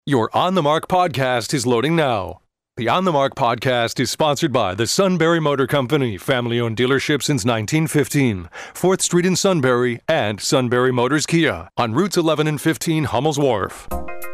Your On the Mark podcast is loading now. The On the Mark podcast is sponsored by the Sunbury Motor Company, family-owned dealership since 1915, 4th Street in Sunbury, and Sunbury Motors Kia on routes 11 and 15 Hummel's Wharf.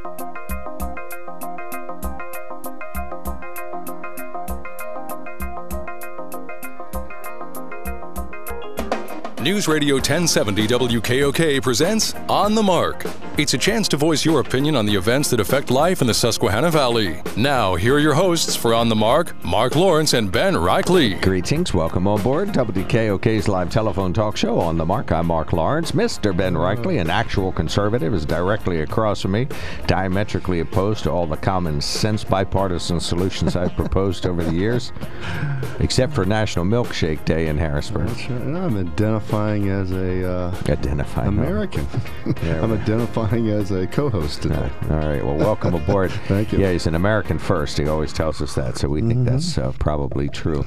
News Radio 1070 WKOK presents On the Mark. It's a chance to voice your opinion on the events that affect life in the Susquehanna Valley. Now, here are your hosts for On the Mark, Mark Lawrence and Ben Reichley. Greetings. Welcome on board WKOK's live telephone talk show On the Mark. I'm Mark Lawrence. Mr. Ben Reichley, an actual conservative, is directly across from me, diametrically opposed to all the common sense bipartisan solutions I've proposed over the years, except for National Milkshake Day in Harrisburg. That's right. I'm identifying as a American. Yeah, I'm identifying as a co-host today. All right. Well, welcome aboard. Thank you. Yeah, he's an American first. He always tells us that, so we think that's probably true.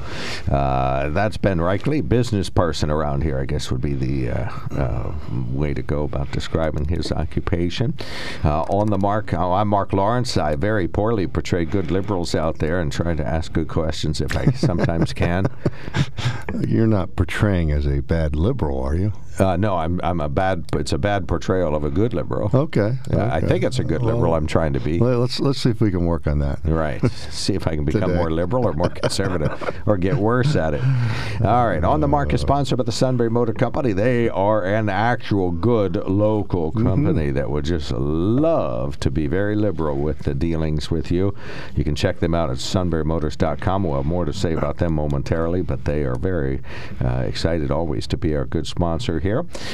That's Ben Reichley, business person around here, I guess would be the way to go about describing his occupation. On the Mark, I'm Mark Lawrence. I very poorly portray good liberals out there and try to ask good questions if I sometimes can. You're not portraying as a bad liberal, are you? No, it's a bad portrayal of a good liberal. Okay. I think it's a good liberal I'm trying to be. Let's see if we can work on that. Right. See if I can become more liberal or more conservative or get worse at it. All right. On the Mark is sponsored by the Sunbury Motor Company. They are an actual good local company that would just love to be very liberal with the dealings with you. You can check them out at sunburymotors.com. We'll have more to say about them momentarily, but they are very excited always to be our good sponsor here.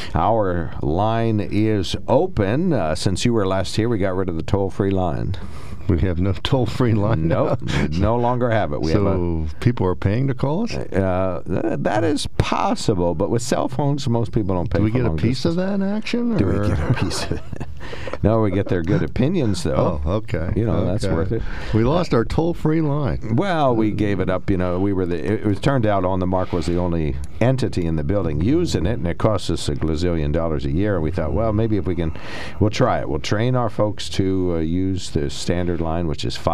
Our line is open. Since you were last here, we got rid of the toll-free line. We have no toll-free line. Nope, no longer have it. People are paying to call us? That is possible, but with cell phones, most people don't pay. Do we for get a long piece distance. of that action? Do we get a piece of it? No, we get their good opinions, though. Oh, okay. That's worth it. We lost our toll-free line. Well, we gave it up. We were it was turned out On the Mark was the only entity in the building using it, and it cost us $1 gazillion a year. And we thought, well, maybe if we'll try it. We'll train our folks to use the standard line, which is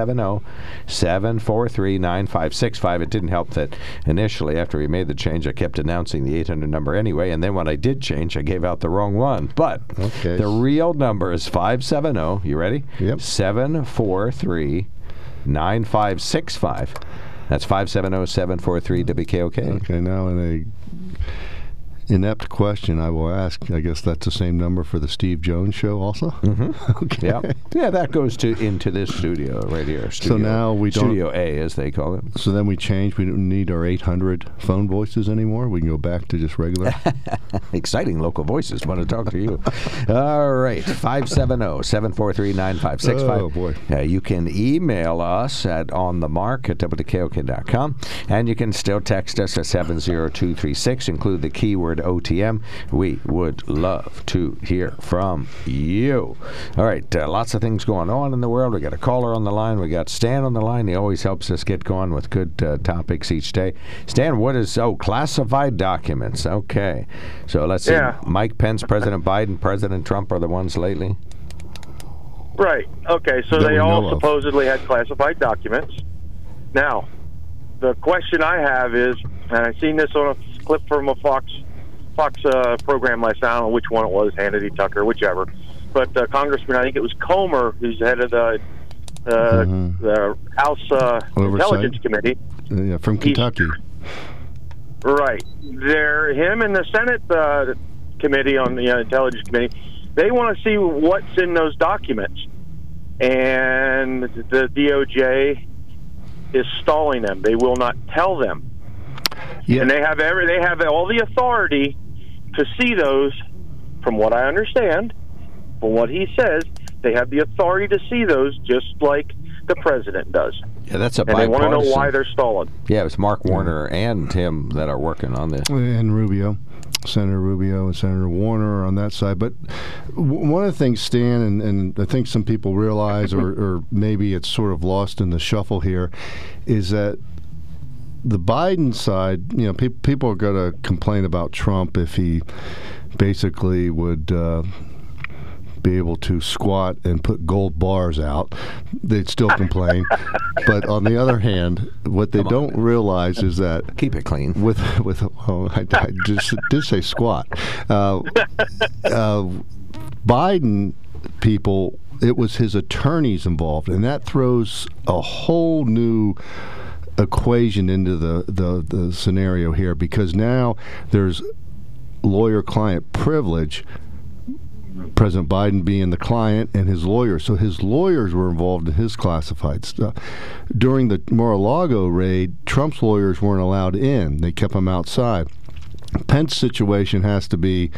570-743-9565. It didn't help that initially, after we made the change, I kept announcing the 800 number anyway, and then when I did change, I gave out the wrong one. But the real number is 570, you ready? Yep. 743-9565. That's 570-743-WKOK. Okay, now in a inept question, I will ask, I guess that's the same number for the Steve Jones show also? Mm-hmm. Okay. Yeah, that goes into this studio right here. So now we don't... Studio A, as they call it. So then we change. We don't need our 800 phone voices anymore. We can go back to just regular. Exciting local voices want to talk to you. All right, 570-743-9565. Oh, boy. You can email us at onthemark@wkok.com, and you can still text us at 70236. Include the keyword OTM. We would love to hear from you. All right, lots of things going on in the world. We got a caller on the line. We got Stan on the line. He always helps us get going with good topics each day. Stan, what is classified documents? Okay, so let's see. Mike Pence, President Biden, President Trump are the ones lately. Right. Okay. So they all supposedly had classified documents. Now, the question I have is, and I've seen this on a clip from a Fox program last night. I don't know which one it was, Hannity, Tucker, whichever. But Congressman, I think it was Comer, who's head of the House Intelligence Committee. Yeah, from Kentucky. Right. Him and the Senate Committee on the Intelligence Committee, they want to see what's in those documents. And the DOJ is stalling them. They will not tell them. Yeah. And they have all the authority to see those, from what I understand, from what he says, they have the authority to see those just like the president does. Yeah, that's a bipartisan. And they want to know why they're stalling. Yeah, it's Mark Warner and him that are working on this. And Rubio. Senator Rubio and Senator Warner are on that side. But one of the things, Stan, and I think some people realize, or maybe it's sort of lost in the shuffle here, is that the Biden side, people are going to complain about Trump if he basically would be able to squat and put gold bars out, they'd still complain. But on the other hand, what they don't realize is that keep it clean. I just did say squat. Biden people, it was his attorneys involved, and that throws a whole new equation into the scenario here, because now there's lawyer-client privilege, President Biden being the client and his lawyers. So his lawyers were involved in his classified stuff. During the Mar-a-Lago raid, Trump's lawyers weren't allowed in. They kept them outside. Pence's situation has to be,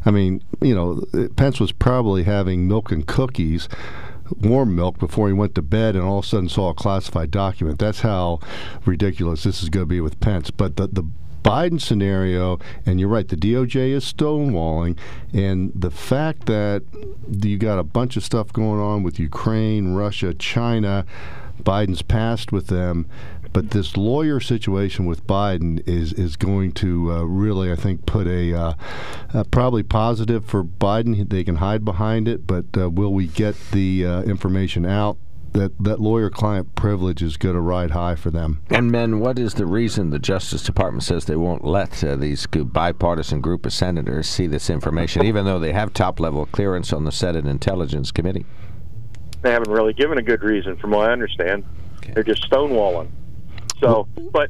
Pence was probably having milk and cookies, warm milk, before he went to bed and all of a sudden saw a classified document. That's how ridiculous this is going to be with Pence. But the Biden scenario, and you're right, the DOJ is stonewalling, and the fact that you got a bunch of stuff going on with Ukraine, Russia, China, Biden's passed with them, but this lawyer situation with Biden is going to really, I think, put a probably positive for Biden. They can hide behind it, but will we get the information out? That lawyer-client privilege is going to ride high for them. And, men, what is the reason the Justice Department says they won't let these bipartisan group of senators see this information, even though they have top-level clearance on the Senate Intelligence Committee? They haven't really given a good reason, from what I understand. Okay. They're just stonewalling. So, but,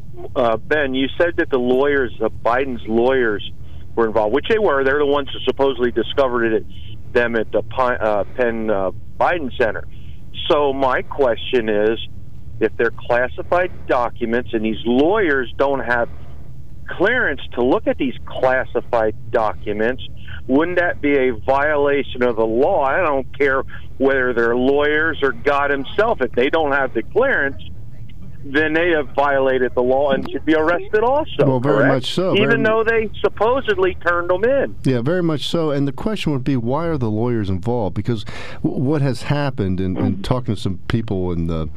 Ben, you said that the lawyers, Biden's lawyers, were involved, which they were. They're the ones who supposedly discovered it, them at the Penn Biden Center. So my question is, if they're classified documents and these lawyers don't have clearance to look at these classified documents, wouldn't that be a violation of the law? I don't care whether they're lawyers or God himself. If they don't have the clearance, then they have violated the law and should be arrested also. Well, very much so. Even though they supposedly turned them in. Yeah, very much so. And the question would be, why are the lawyers involved? Because what has happened, in talking to some people in the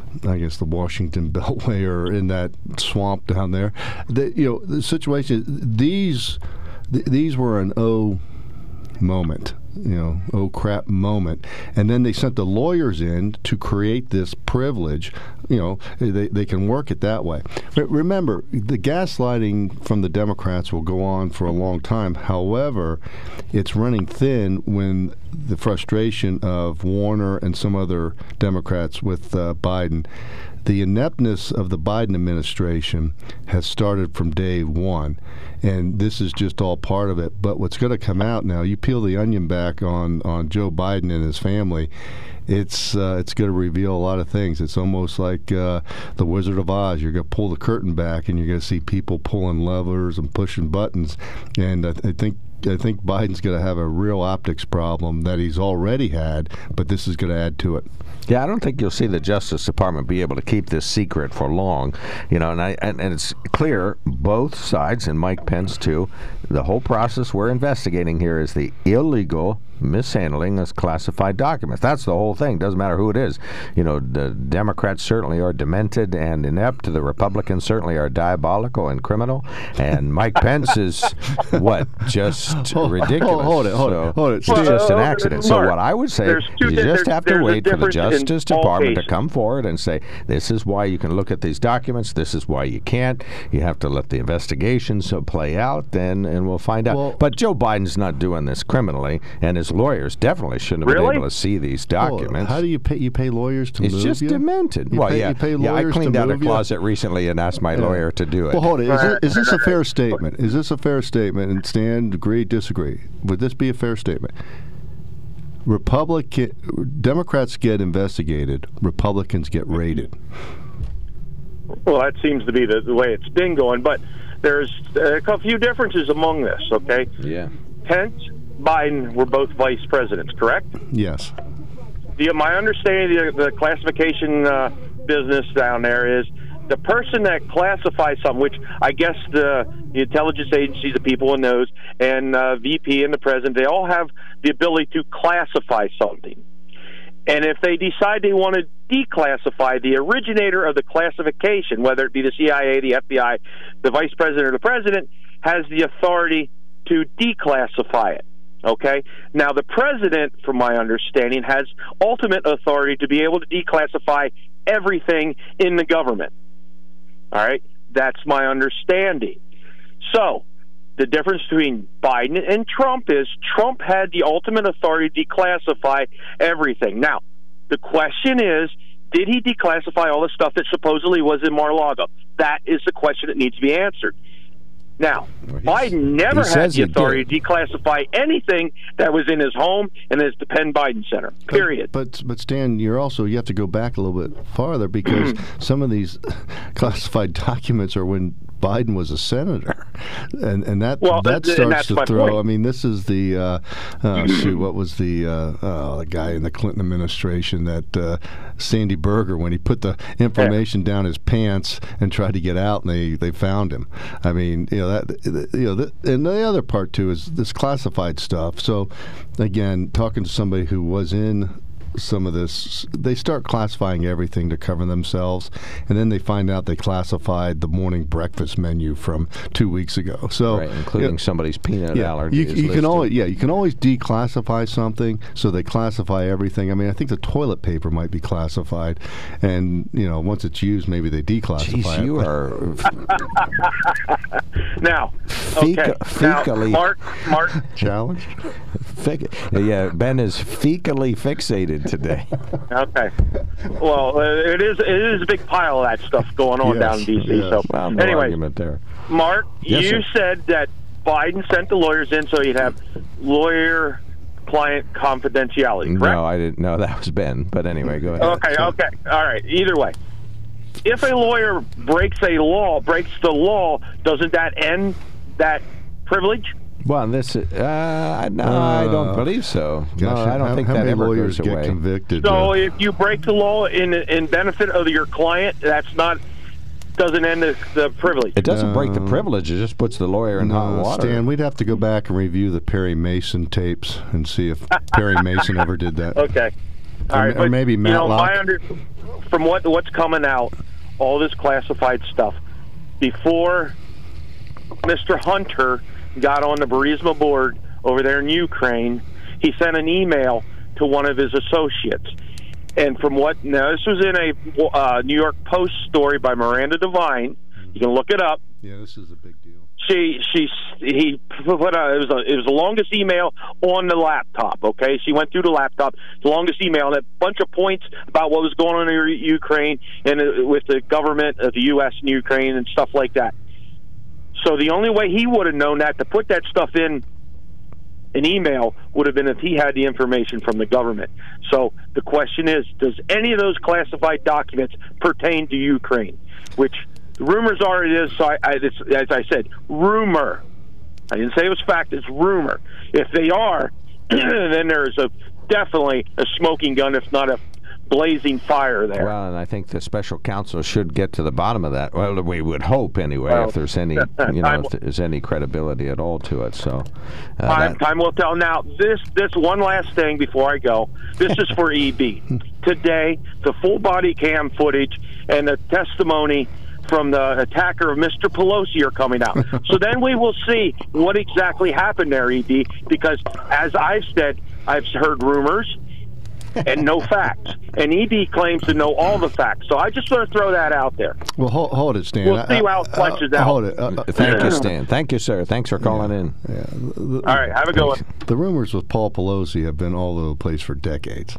Washington Beltway or in that swamp down there, the situation, these were an moment. Oh crap moment. And then they sent the lawyers in to create this privilege. They can work it that way. But remember, the gaslighting from the Democrats will go on for a long time. However, it's running thin when the frustration of Warner and some other Democrats with Biden. The ineptness of the Biden administration has started from day one, and this is just all part of it. But what's going to come out now, you peel the onion back on Joe Biden and his family, it's going to reveal a lot of things. It's almost like the Wizard of Oz. You're going to pull the curtain back, and you're going to see people pulling levers and pushing buttons. And I think Biden's going to have a real optics problem that he's already had, but this is going to add to it. Yeah, I don't think you'll see the Justice Department be able to keep this secret for long. And it's clear, both sides, and Mike Pence too, the whole process we're investigating here is the illegal mishandling of classified documents. That's the whole thing. Doesn't matter who it is. The Democrats certainly are demented and inept. The Republicans certainly are diabolical and criminal. And Mike Pence is just ridiculous. Hold it. It's just an accident. So what I would say is you just have to wait for the Justice Department to come forward and say, this is why you can look at these documents, this is why you can't. You have to let the investigations play out, and we'll find out. Well, but Joe Biden's not doing this criminally, and his lawyers definitely shouldn't have been able to see these documents. How do you pay? You pay lawyers to move you? It's just demented. You pay lawyers I cleaned out a you? closet recently and asked my lawyer to do it. Well, hold it. Is this a fair statement? Is this a fair statement? And Stan, agree, disagree? Would this be a fair statement? Democrats get investigated. Republicans get raided. Well, that seems to be the way it's been going. But there's a few differences among this, okay? Yeah. Pence, Biden were both vice presidents, correct? Yes. My understanding of the classification business down there is the person that classifies something, which I guess the intelligence agencies, the people in those, and VP and the president, they all have the ability to classify something. And if they decide they want to declassify, the originator of the classification, whether it be the CIA, the FBI, the vice president, or the president, has the authority to declassify it. Okay? Now, the president, from my understanding, has ultimate authority to be able to declassify everything in the government. All right? That's my understanding. So, the difference between Biden and Trump is Trump had the ultimate authority to declassify everything. Now, the question is, did he declassify all the stuff that supposedly was in Mar-a-Lago? That is the question that needs to be answered. Now, Biden never had the authority to declassify anything that was in his home and is the Penn Biden Center, period. But Stan, you have to go back a little bit farther because some of these classified documents are when Biden was a senator, and that starts to throw. Point. I mean, this is the what was the guy in the Clinton administration that Sandy Berger, when he put the information down his pants and tried to get out, and they found him. I mean, and the other part too is this classified stuff. So, again, talking to somebody who was in some of this, they start classifying everything to cover themselves, and then they find out they classified the morning breakfast menu from 2 weeks ago. So, right, including somebody's peanut allergy. You can always declassify something, so they classify everything. I mean, I think the toilet paper might be classified, and once it's used, maybe they declassify Jeez, it. You are now fecally Mark challenged. Yeah, Ben is fecally fixated today. Okay. Well, it is a big pile of that stuff going on down in D.C. Yes. So, well, no anyway, argument there. Mark, Yes, you sir. said that Biden sent the lawyers in so he'd have lawyer-client confidentiality, correct? No, I didn't. No, that was Ben. But anyway, go ahead. Okay. All right. Either way, if a lawyer breaks the law, doesn't that end that privilege? Well, this I don't believe so. Gosh, no, I don't think how that many ever lawyers goes get away. convicted. So if you break the law in benefit of your client, doesn't end the privilege. It doesn't break the privilege. It just puts the lawyer in hot water. Stan, we'd have to go back and review the Perry Mason tapes and see if Perry Mason ever did that. Okay. All right. Or maybe Matlock. From what's coming out, all this classified stuff, before Mr. Hunter got on the Burisma board over there in Ukraine, he sent an email to one of his associates. And this was in a New York Post story by Miranda Devine. You can look it up. Yeah, this is a big deal. He put it was the longest email on the laptop. Okay, she went through the laptop, the longest email, and a bunch of points about what was going on in Ukraine and with the government of the U.S. and Ukraine and stuff like that. So the only way he would have known that to put that stuff in an email would have been if he had the information from the government. So the question is, does any of those classified documents pertain to Ukraine? Which the rumors are it is. So it's, as I said, rumor. I didn't say it was fact. It's rumor. If they are, then there is definitely a smoking gun, if not a blazing fire there. Well, and I think the special counsel should get to the bottom of that. Well, we would hope anyway, if there's any, if there's any credibility at all to it. So, time will tell. Now, this one last thing before I go. This is for EB. Today, the full body cam footage and the testimony from the attacker of Mr. Pelosi are coming out. So then we will see what exactly happened there, EB. Because as I've said, I've heard rumors and no facts. And EB claims to know all the facts. So I just want to throw that out there. Well, hold it, Stan. We'll see how it fleshes out. Hold it. Thank you, Stan. Thank you, sir. Thanks for calling in. Yeah. All right, have a good one. The rumors with Paul Pelosi have been all over the place for decades.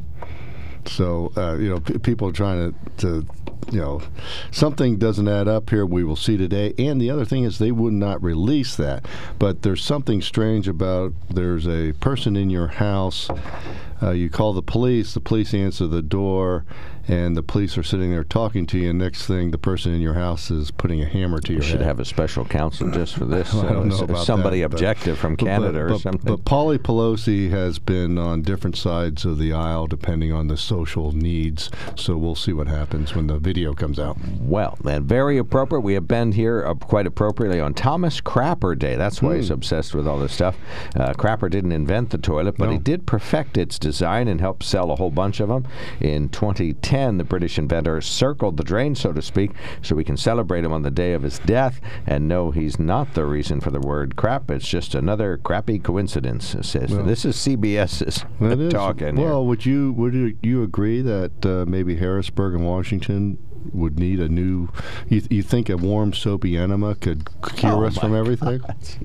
So, people are trying to something doesn't add up here. We will see today. And the other thing is they would not release that. But there's something strange about there's a person in your house. You call the police answer the door, and the police are sitting there talking to you, and next thing, the person in your house is putting a hammer to your head. We should have a special counsel just for this. I don't know about somebody that, objective from Canada or something. But Paulie Pelosi has been on different sides of the aisle depending on the social needs, so we'll see what happens when the video comes out. Well, and very appropriate. We have been here quite appropriately on Thomas Crapper Day. That's why he's obsessed with all this stuff. Crapper didn't invent the toilet, but he did perfect its design. design and helped sell a whole bunch of them. In 2010, the British inventor circled the drain, so to speak, so we can celebrate him on the day of his death. And no, he's not the reason for the word crap. It's just another crappy coincidence, it says. Well, this is CBS's talking. Well, would you agree that maybe Harrisburg and Washington would need a new... You think a warm, soapy enema could cure us from everything?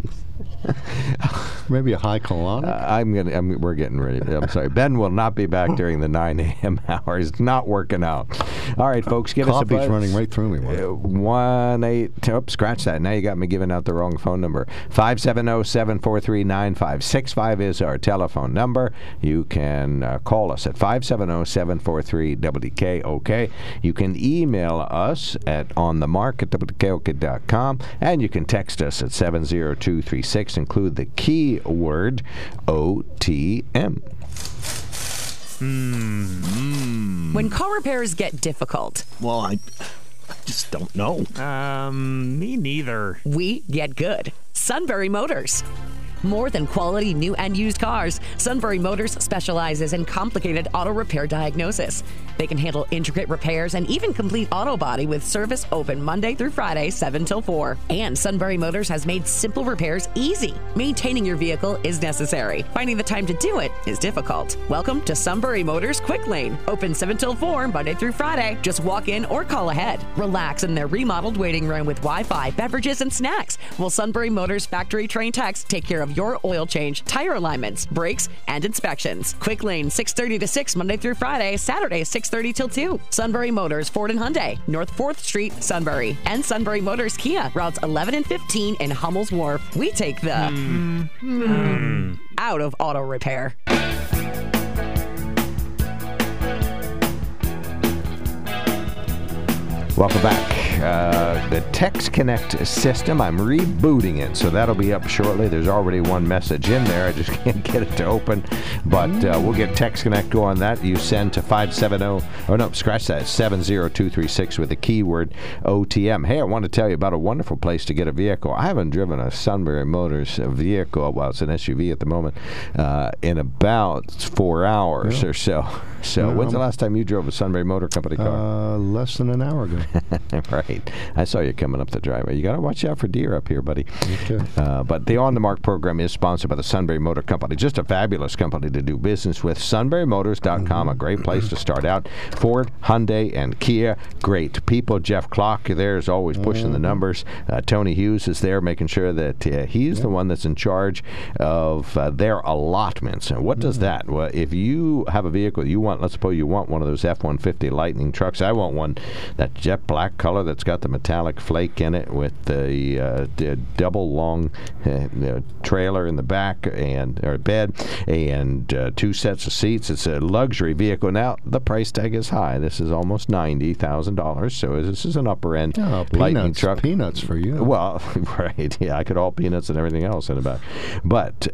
Maybe a high colonic? We're getting ready. I'm sorry. Ben will not be back during the 9 a.m. hour. It's not working out. All right, folks, give us a buzz. Coffee's running right through me. 1-8... scratch that. Now you got me giving out the wrong phone number. 570-743-9565 is our telephone number. You can call us at 570-743-WKOK. You can email us at onthemark@WKOK.com, and you can text us at 70236. Include the keyword OTM. When car repairs get difficult. Well, I just don't know. Me neither. We get good. Sunbury Motors. More than quality new and used cars, Sunbury Motors specializes in complicated auto repair diagnosis. They can handle intricate repairs and even complete auto body with service open Monday through Friday, 7 till 4. And Sunbury Motors has made simple repairs easy. Maintaining your vehicle is necessary. Finding the time to do it is difficult. Welcome to Sunbury Motors Quick Lane. Open 7 till 4, Monday through Friday. Just walk in or call ahead. Relax in their remodeled waiting room with Wi-Fi, beverages, and snacks, while Sunbury Motors factory-trained techs take care of your oil change, tire alignments, brakes, and inspections. Quick Lane, 6:30 to 6, Monday through Friday, Saturday, 6:30 till 2. Sunbury Motors, Ford and Hyundai, North 4th Street, Sunbury. And Sunbury Motors Kia, routes 11 and 15 in Hummel's Wharf. We take the out of auto repair. Welcome back. The Text Connect system, I'm rebooting it, so that'll be up shortly. There's already one message in there. I just can't get it to open, but we'll get Text Connect going. That you send to 70236 with the keyword OTM. Hey, I want to tell you about a wonderful place to get a vehicle. I haven't driven a Sunbury Motors vehicle, well, it's an SUV at the moment, in about 4 hours or so. So when's the last time you drove a Sunbury Motor Company car? Less than an hour ago. Right. I saw you coming up the driveway. You got to watch out for deer up here, buddy. Okay. But the On the Mark program is sponsored by the Sunbury Motor Company. Just a fabulous company to do business with. SunburyMotors.com, a great place to start out. Ford, Hyundai, and Kia, great people. Jeff Clark there is always pushing the numbers. Tony Hughes is there making sure that he's the one that's in charge of their allotments. And what does that? Well, if you have a vehicle you want, let's suppose you want one of those F-150 Lightning trucks. I want one, that jet black color that's got the metallic flake in it with the double long trailer in the back or bed and 2 sets of seats. It's a luxury vehicle. Now, the price tag is high. This is almost $90,000, so this is an upper end Lightning truck. Peanuts for you. Well, right. Yeah, I could haul peanuts and everything else in the back. But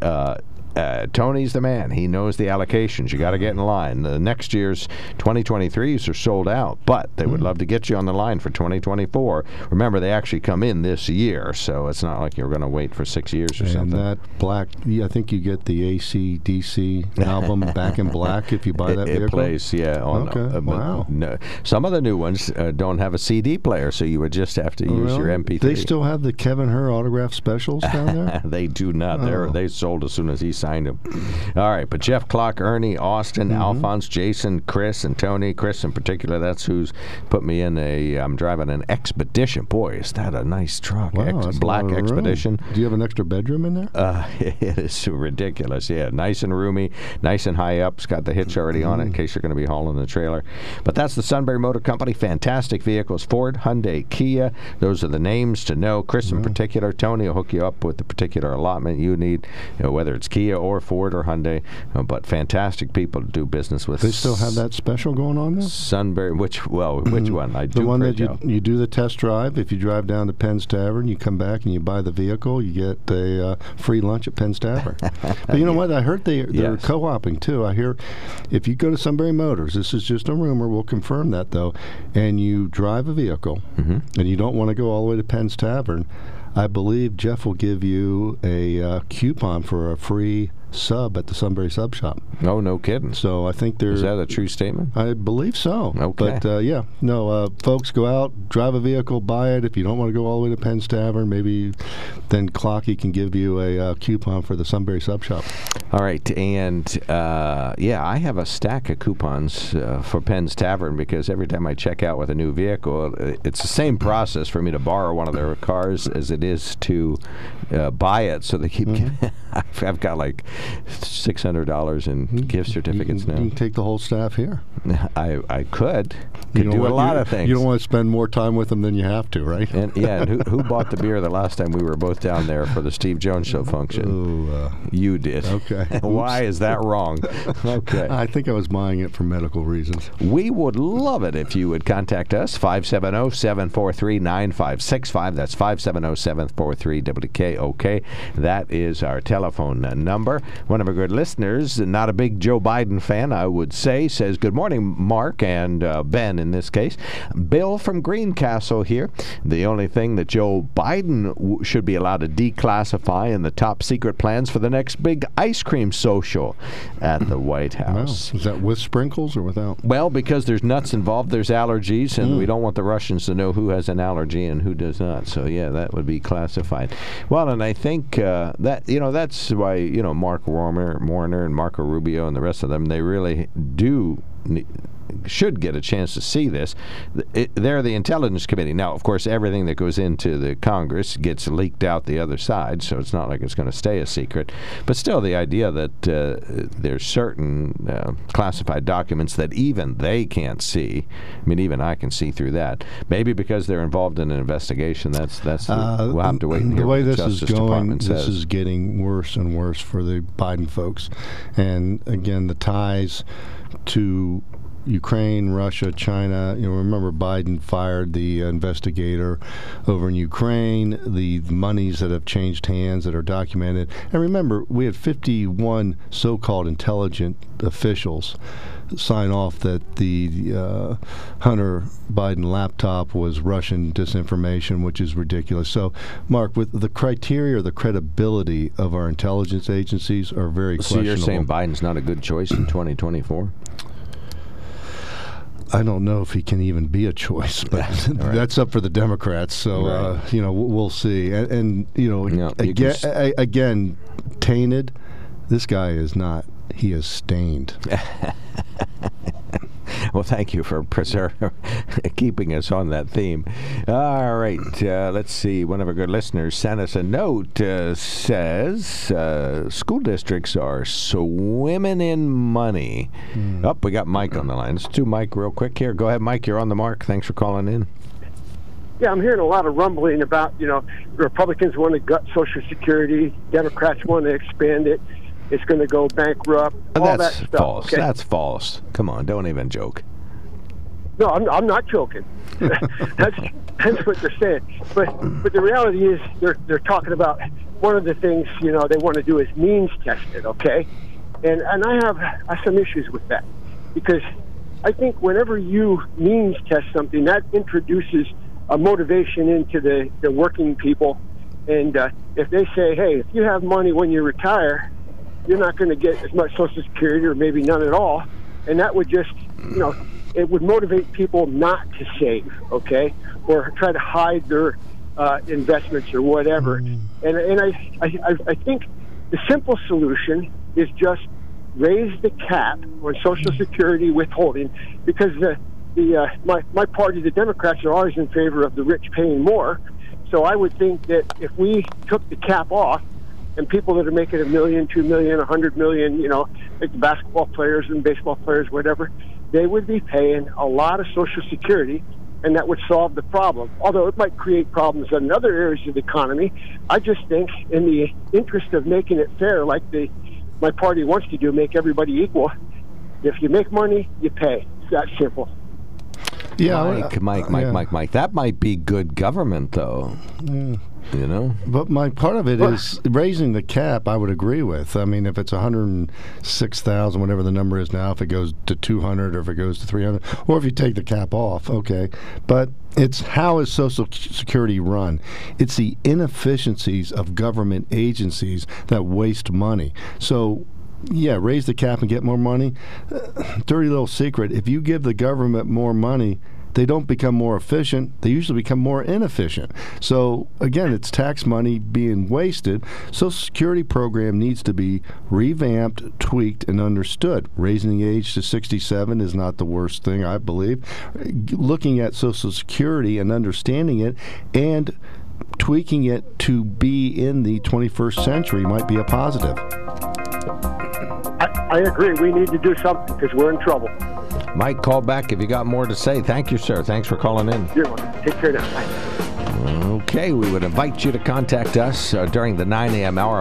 Tony's the man. He knows the allocations. You got to get in line. The next year's 2023s are sold out, but they would love to get you on the line for 2024. Remember, they actually come in this year, so it's not like you're going to wait for 6 years or something. And that black, I think you get the AC/DC album Back in Black if you buy that vehicle? It plays, yeah. Wow. No, some of the new ones don't have a CD player, so you would just have to use your MP3. They still have the Kevin Hur autograph specials down there? They do not. They sold as soon as he signed them. All right, but Jeff Clark, Ernie, Austin, Alphonse, Jason, Chris, and Tony. Chris in particular, that's who's put me in I'm driving an Expedition. Boy, is that a nice truck. Wow, Black Expedition. Do you have an extra bedroom in there? It is ridiculous, yeah. Nice and roomy, nice and high up. It's got the hitch already on it in case you're going to be hauling the trailer. But that's the Sunbury Motor Company. Fantastic vehicles. Ford, Hyundai, Kia. Those are the names to know. Chris in particular. Tony will hook you up with the particular allotment you need, whether it's Kia or Ford or Hyundai, but fantastic people to do business with. They still have that special going on there? Sunbury, which one? The one that you do the test drive. If you drive down to Penn's Tavern, you come back and you buy the vehicle, you get a free lunch at Penn's Tavern. But you know what? I heard they're co-oping too. I hear if you go to Sunbury Motors, this is just a rumor, we'll confirm that though, and you drive a vehicle and you don't want to go all the way to Penn's Tavern, I believe Jeff will give you a coupon for a free sub at the Sunbury Sub Shop. Oh, no kidding. So I think Is that a true statement? I believe so. Okay. But folks, go out, drive a vehicle, buy it. If you don't want to go all the way to Penn's Tavern, maybe then Clocky can give you a coupon for the Sunbury Sub Shop. All right, and I have a stack of coupons for Penn's Tavern because every time I check out with a new vehicle, it's the same process for me to borrow one of their cars as it is to buy it. So they keep giving, I've got like $600 in gift certificates now. You can take the whole staff here. I could do a lot of things. You don't want to spend more time with them than you have to, right? And who bought the beer the last time we were both down there for the Steve Jones Show function? You did. Okay. Why is that wrong? Okay. I think I was buying it for medical reasons. We would love it if you would contact us, 570-743-9565. That's 570-743-WKOK. That is our telephone number. One of our good listeners, not a big Joe Biden fan, I would say, says, good morning, Mark and Ben in this case. Bill from Greencastle here. The only thing that Joe Biden should be allowed to declassify in the top secret plans for the next big ice cream social at the White House. Wow. Is that with sprinkles or without? Well, because there's nuts involved, there's allergies, and we don't want the Russians to know who has an allergy and who does not. So, yeah, that would be classified. Well, and I think that's why, Mark Warner and Marco Rubio and the rest of them, they really should get a chance to see this. They're the Intelligence Committee. Now, of course, everything that goes into the Congress gets leaked out the other side, so it's not like it's going to stay a secret. But still, the idea that there's certain classified documents that even they can't see. I mean, even I can see through that. Maybe because they're involved in an investigation. We'll have to wait and hear the way what the this Justice is going. Department says. This is getting worse and worse for the Biden folks, and again, the ties to Ukraine, Russia, China. Remember Biden fired the investigator over in Ukraine, the monies that have changed hands that are documented. And remember, we had 51 so-called intelligent officials sign off that the Hunter Biden laptop was Russian disinformation, which is ridiculous. So, Mark, with the criteria, the credibility of our intelligence agencies are very questionable. So you're saying Biden's not a good choice in 2024? I don't know if he can even be a choice, but that's up for the Democrats. So we'll see. And again, tainted. This guy is not. He is stained. Well, thank you for keeping us on that theme. All right, let's see. One of our good listeners sent us a note. Says school districts are swimming in money. Oh, we got Mike on the line. Let's do Mike real quick here. Go ahead, Mike. You're on the mark. Thanks for calling in. Yeah, I'm hearing a lot of rumbling about, Republicans want to gut Social Security, Democrats want to expand it. It's going to go bankrupt. All That's that stuff. false. Okay? That's false. Come on, don't even joke. No, I'm not joking. That's what they're saying. But the reality is they're talking about one of the things they want to do is means test it. Okay, and I have some issues with that because I think whenever you means test something, that introduces a motivation into the working people, and if they say, hey, if you have money when you retire, you're not going to get as much Social Security or maybe none at all. And that would just, it would motivate people not to save, okay, or try to hide their investments or whatever. And I think the simple solution is just raise the cap on Social Security withholding because my party, the Democrats, are always in favor of the rich paying more. So I would think that if we took the cap off, and people that are making $1 million, $2 million, $100 million, like the basketball players and baseball players, whatever, they would be paying a lot of Social Security, and that would solve the problem. Although it might create problems in other areas of the economy, I just think in the interest of making it fair, like my party wants to do, make everybody equal, if you make money, you pay. It's that simple. Yeah, Mike. That might be good government, though. You know? But my part of it is raising the cap, I would agree with. I mean, if it's 106,000, whatever the number is now, if it goes to 200 or if it goes to 300, or if you take the cap off, okay. But it's how is Social Security run? It's the inefficiencies of government agencies that waste money. So, yeah, raise the cap and get more money. Dirty little secret. If you give the government more money, they don't become more efficient. They usually become more inefficient. So, again, it's tax money being wasted. Social Security program needs to be revamped, tweaked, and understood. Raising the age to 67 is not the worst thing, I believe. Looking at Social Security and understanding it and tweaking it to be in the 21st century might be a positive. I agree. We need to do something because we're in trouble. Mike, call back if you got more to say. Thank you, sir. Thanks for calling in. You're welcome. Take care now. Bye. Okay, we would invite you to contact us during the 9 a.m. hour.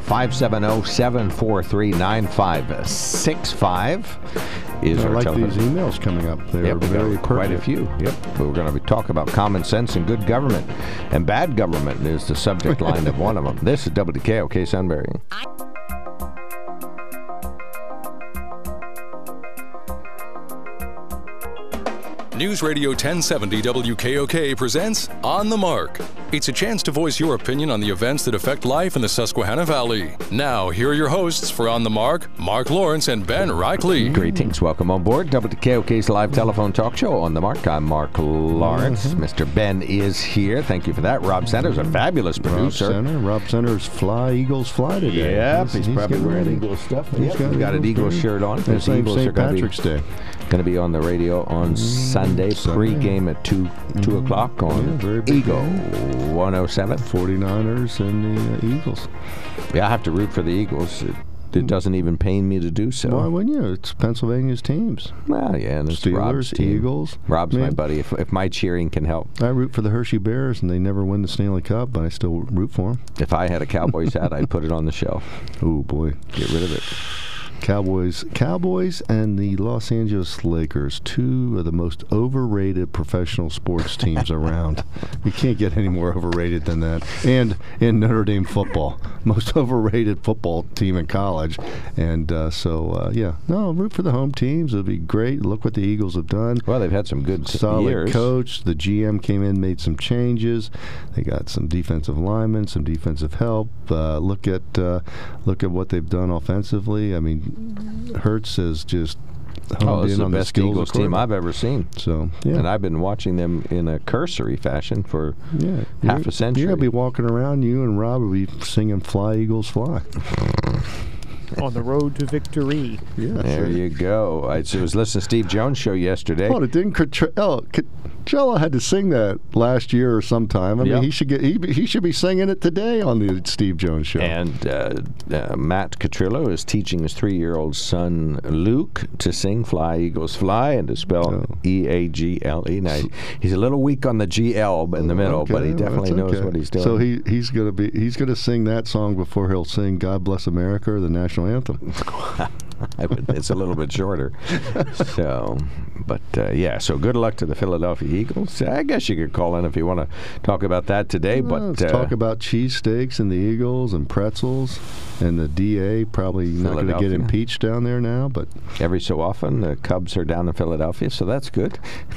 570-743-9565 is I our like telephone. these emails coming up. They're very quite a pertinent. few. Yep. We're going to talk about common sense and good government. And bad government is the subject line of one of them. This is WKOK Sunbury. News Radio 1070 WKOK presents On the Mark. It's a chance to voice your opinion on the events that affect life in the Susquehanna Valley. Now, here are your hosts for On the Mark, Mark Lawrence and Ben Reichley. Greetings. Welcome on board WKOK's live telephone talk show On the Mark. I'm Mark Lawrence. Mr. Ben is here. Thank you for that. Rob Center's a fabulous producer. Rob Center's Eagles Fly today. Yep, he's probably wearing Eagles stuff. He's got an Eagles shirt on. It's St. Patrick's Day. Going to be on the radio on Sunday, pre-game at 2 o'clock on Eagle 107. 49ers and the Eagles. Yeah, I have to root for the Eagles. It doesn't even pain me to do so. Why wouldn't you? It's Pennsylvania's teams. Well, yeah, and it's Steelers, Rob's team. Eagles. Rob's my buddy. If my cheering can help. I root for the Hershey Bears, and they never win the Stanley Cup, but I still root for them. If I had a Cowboys hat, I'd put it on the shelf. Oh, boy. Get rid of it. Cowboys and the Los Angeles Lakers, two of the most overrated professional sports teams around. You can't get any more overrated than that. And in Notre Dame football, most overrated football team in college. And root for the home teams. It'll be great. Look what the Eagles have done. Well, they've had some good solid years. Coach. The GM came in, made some changes. They got some defensive linemen, some defensive help. Look at what they've done offensively. I mean, Hurts is just honed it's in the on best the Eagles team I've ever seen. So, yeah. And I've been watching them in a cursory fashion for half a century. You're going to be walking around, you and Rob will be singing Fly, Eagles, Fly. On the road to victory. Yeah, there you go. I was listening to Steve Jones' show yesterday. Oh, Coachella had to sing that last year or sometime. I mean, he should be singing it today on the Steve Jones show. And Matt Catrillo is teaching his 3-year-old son Luke to sing "Fly Eagles Fly" and to spell E-A-G-L-E. Now he's a little weak on the GL in the middle, but he definitely knows what he's doing. So he's going to sing that song before he'll sing "God Bless America" or the national anthem. It's a little bit shorter. So good luck to the Philadelphia Eagles. I guess you could call in if you want to talk about that today. Let's talk about cheesesteaks and the Eagles and pretzels, and the DA probably not going to get impeached down there now. But every so often, the Cubs are down in Philadelphia, so that's good.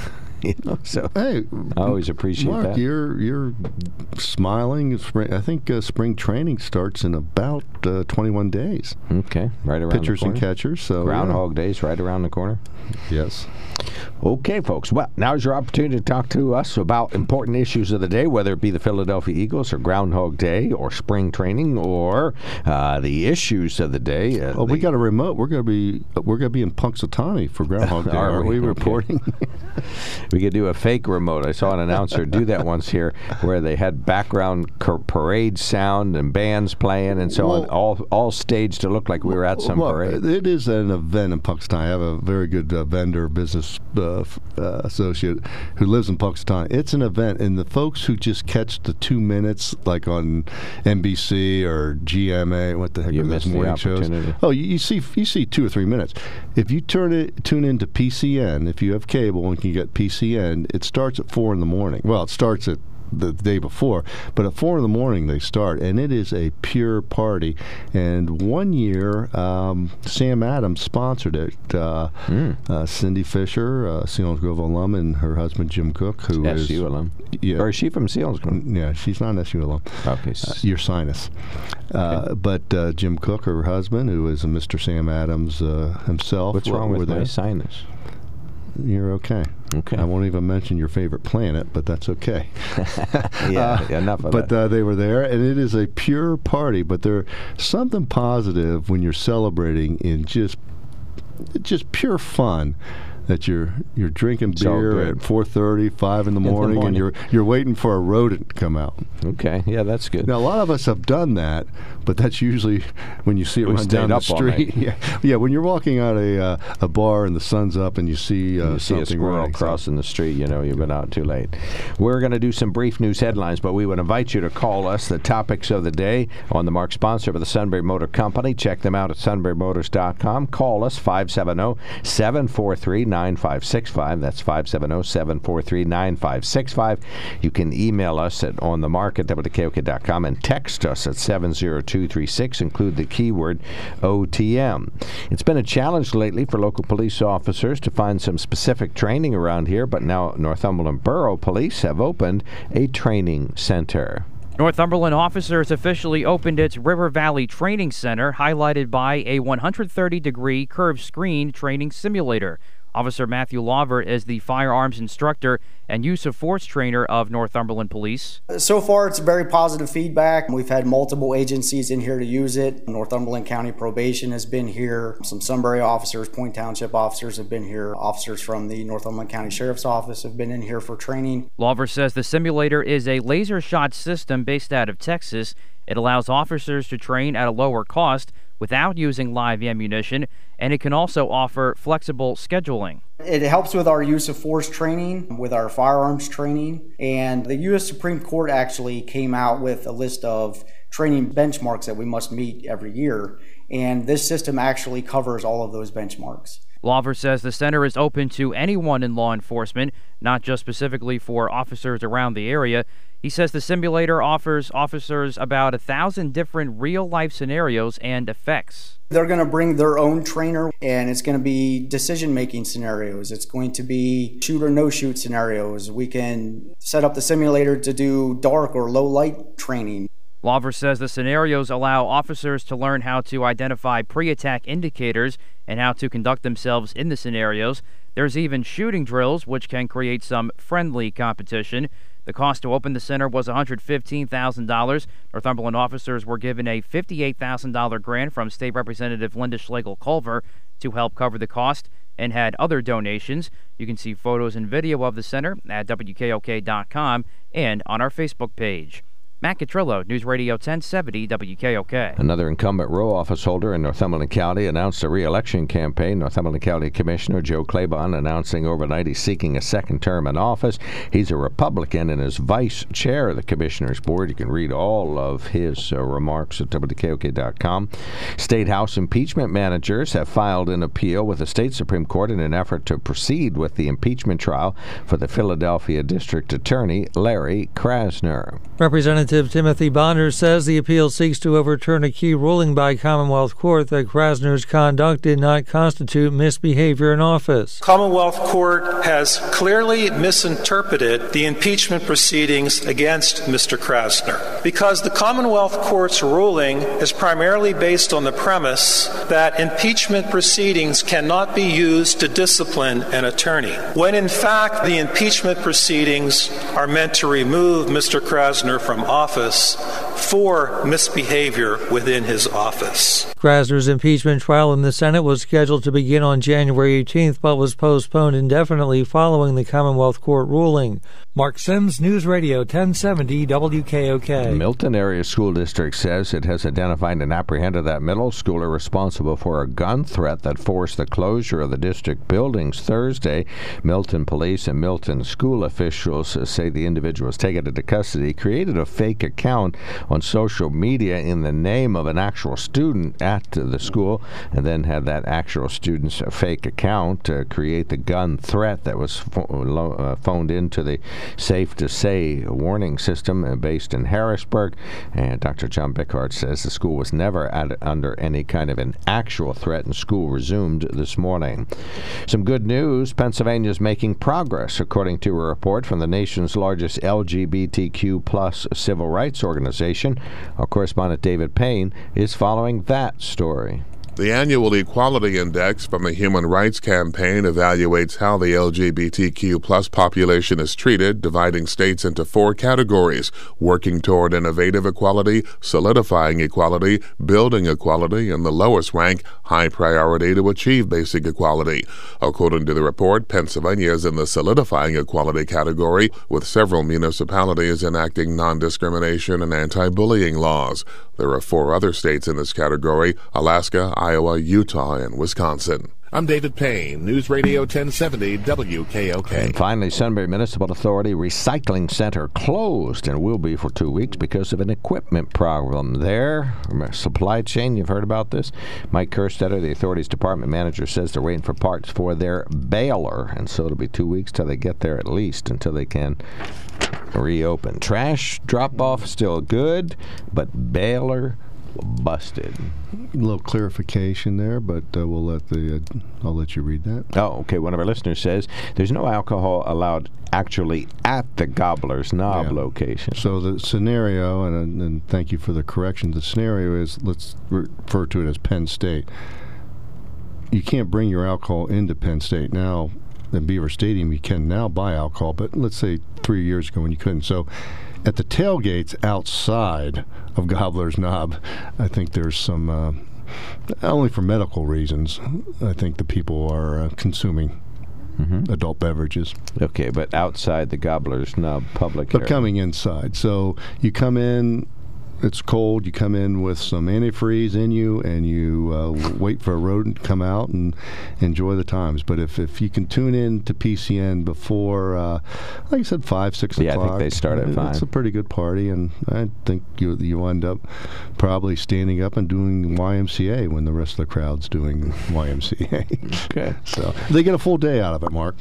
So hey, I always appreciate Mark, that. You're smiling. I think spring training starts in about 21 days. Okay, right around pitchers the corner. And catchers. So Groundhog Day's right around the corner. Yes. Okay, folks. Well, now's your opportunity to talk to us about important issues of the day, whether it be the Philadelphia Eagles or Groundhog Day or spring training or the issues of the day. We got a remote. We're gonna be in Punxsutawney for Groundhog Day. Are we reporting? We could do a fake remote. I saw an announcer do that once here, where they had background parade sound and bands playing and so on, all staged to look like we were at some parade. It is an event in Punxsutawney. I have a very good vendor business associate who lives in Punxsutawney. It's an event, and the folks who just catch the 2 minutes, like on NBC or GMA, what the heck are those morning shows? Oh, you see 2 or 3 minutes. If you tune into PCN, if you have cable and can get PCN, it starts at 4 in the morning. Well, it starts at the day before, but at 4 a.m. they start, and it is a pure party. And one year, Sam Adams sponsored it. Cindy Fisher, Selinsgrove alum, and her husband Jim Cook, who is SU alum. Yeah, or is she from Selinsgrove? Yeah, she's not an SU alum. Okay, your sinus. Okay. But Jim Cook, her husband, who is Mr. Sam Adams himself. What's wrong with my sinus? You're okay. Okay. I won't even mention your favorite planet, but that's okay. Enough of that. But they were there, and it is a pure party. But there's something positive when you're celebrating in just pure fun. That you're drinking beer at 4:30, 5 in the morning, and you're waiting for a rodent to come out. Okay, yeah, that's good. Now a lot of us have done that, but that's usually when you see it run down the street. Yeah, when you're walking out a bar and the sun's up and you see a squirrel crossing the street, you know you've been out too late. We're going to do some brief news headlines, but we would invite you to call us. The topics of the day on the Mark sponsor of the Sunbury Motor Company. Check them out at sunburymotors.com. Call us 570-743-9565. That's 570-743-9565. You can email us at onthemark@wkok.com and text us at 70236. Include the keyword OTM. It's been a challenge lately for local police officers to find some specific training around here, but now Northumberland Borough Police have opened a training center. Northumberland officers officially opened its River Valley Training Center, highlighted by a 130-degree curved screen training simulator. Officer Matthew Lawver is the firearms instructor and use of force trainer of Northumberland Police. So far, it's very positive feedback. We've had multiple agencies in here to use it. Northumberland County Probation has been here. Some Sunbury officers, Point Township officers have been here. Officers from the Northumberland County Sheriff's Office have been in here for training. Lawver says the simulator is a laser shot system based out of Texas. It allows officers to train at a lower cost without using live ammunition, and it can also offer flexible scheduling. It helps with our use of force training, with our firearms training, and the U.S. Supreme Court actually came out with a list of training benchmarks that we must meet every year, and this system actually covers all of those benchmarks. Lawver says the center is open to anyone in law enforcement, not just specifically for officers around the area. He says the simulator offers officers about 1,000 different real-life scenarios and effects. They're going to bring their own trainer, and it's going to be decision-making scenarios. It's going to be shoot or no-shoot scenarios. We can set up the simulator to do dark or low-light training. Lawver says the scenarios allow officers to learn how to identify pre-attack indicators and how to conduct themselves in the scenarios. There's even shooting drills, which can create some friendly competition. The cost to open the center was $115,000. Northumberland officers were given a $58,000 grant from State Representative Linda Schlegel-Culver to help cover the cost and had other donations. You can see photos and video of the center at WKOK.com and on our Facebook page. Matt Catrillo, News Radio 1070 WKOK. Another incumbent row office holder in Northumberland County announced a re-election campaign. Northumberland County Commissioner Joe Claiborne announcing overnight he's seeking a second term in office. He's a Republican and is vice chair of the Commissioners Board. You can read all of his remarks at WKOK.com. State House impeachment managers have filed an appeal with the state Supreme Court in an effort to proceed with the impeachment trial for the Philadelphia District Attorney Larry Krasner. Representative Timothy Bonner says the appeal seeks to overturn a key ruling by Commonwealth Court that Krasner's conduct did not constitute misbehavior in office. Commonwealth Court has clearly misinterpreted the impeachment proceedings against Mr. Krasner because the Commonwealth Court's ruling is primarily based on the premise that impeachment proceedings cannot be used to discipline an attorney, when in fact the impeachment proceedings are meant to remove Mr. Krasner from office for misbehavior within his office. Krasner's impeachment trial in the Senate was scheduled to begin on January 18th, but was postponed indefinitely following the Commonwealth Court ruling. Mark Sims, News Radio 1070 WKOK. Milton Area School District says it has identified and apprehended that middle schooler responsible for a gun threat that forced the closure of the district buildings Thursday. Milton police and Milton school officials say the individual was taken into custody, created a fake account on social media in the name of an actual student, at the school, and then had that actual student's fake account create the gun threat that was phoned into the Safe to Say warning system based in Harrisburg. And Dr. John Bickhart says the school was never under any kind of an actual threat, and school resumed this morning. Some good news. Pennsylvania is making progress, according to a report from the nation's largest LGBTQ plus civil rights organization. Our correspondent David Payne is following that story. The annual Equality Index from the Human Rights Campaign evaluates how the LGBTQ plus population is treated, dividing states into 4 categories: working toward innovative equality, solidifying equality, building equality, and the lowest rank, high priority to achieve basic equality. According to the report, Pennsylvania is in the solidifying equality category, with several municipalities enacting non-discrimination and anti-bullying laws. There are 4 other states in this category: Alaska, Iowa, Utah, and Wisconsin. I'm David Payne, News Radio 1070 WKOK. And finally, Sunbury Municipal Authority Recycling Center closed and will be for 2 weeks because of an equipment problem there. Supply chain, you've heard about this. Mike Kerstetter, the authority's department manager, says they're waiting for parts for their baler, and so it'll be 2 weeks till they get there, at least until they can reopen. Trash drop-off still good, but baler busted. A little clarification there, but I'll let you read that. Oh, okay. One of our listeners says there's no alcohol allowed actually at the Gobbler's Knob location. So the scenario, and thank you for the correction, the scenario is, let's refer to it as Penn State. You can't bring your alcohol into Penn State. Now, in Beaver Stadium, you can now buy alcohol, but let's say 3 years ago when you couldn't. So at the tailgates outside of Gobbler's Knob, I think there's some, only for medical reasons, I think the people are consuming adult beverages. Okay, but outside the Gobbler's Knob public But area. coming inside. So you come in, it's cold, you come in with some antifreeze in you, and you wait for a rodent to come out and enjoy the times. But if you can tune in to PCN before, like I said, 5, 6 o'clock. Yeah, I think they start at 5. It's a pretty good party, and I think you end up probably standing up and doing YMCA when the rest of the crowd's doing YMCA. Okay. So they get a full day out of it, Mark.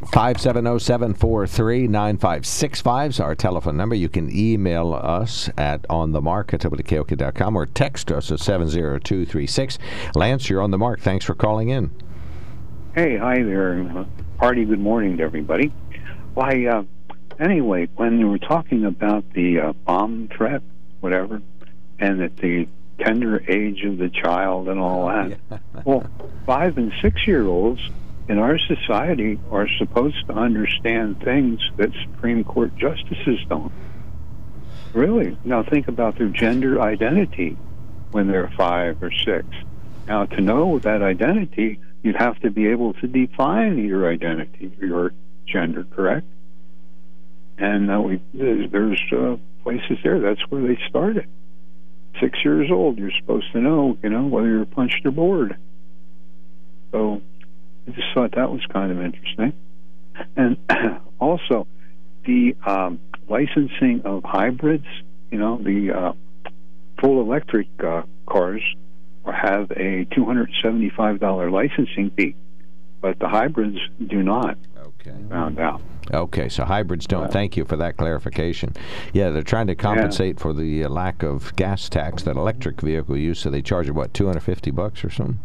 570-743-9565 is our telephone number. You can email us at onthemark@WKOK.com or text us at 70236. Lance, you're on the mark. Thanks for calling in. Hey, hi there. Hearty good morning to everybody. Why, anyway, when you were talking about the bomb threat, whatever, and at the tender age of the child and all that, well, 5- and 6-year-olds in our society are supposed to understand things that Supreme Court justices don't. Really? Now think about their gender identity when they're 5 or 6. Now, to know that identity, you'd have to be able to define your identity, your gender, correct? And there's places there, that's where they started. 6 years old, you're supposed to know, whether you're punched or bored. So I just thought that was kind of interesting. And also, the licensing of hybrids, the full electric cars have a $275 licensing fee, but the hybrids do not. Okay. Found out. Okay, so hybrids don't. Thank you for that clarification. Yeah, they're trying to compensate for the lack of gas tax that electric vehicle use, so they charge what, $250 or something?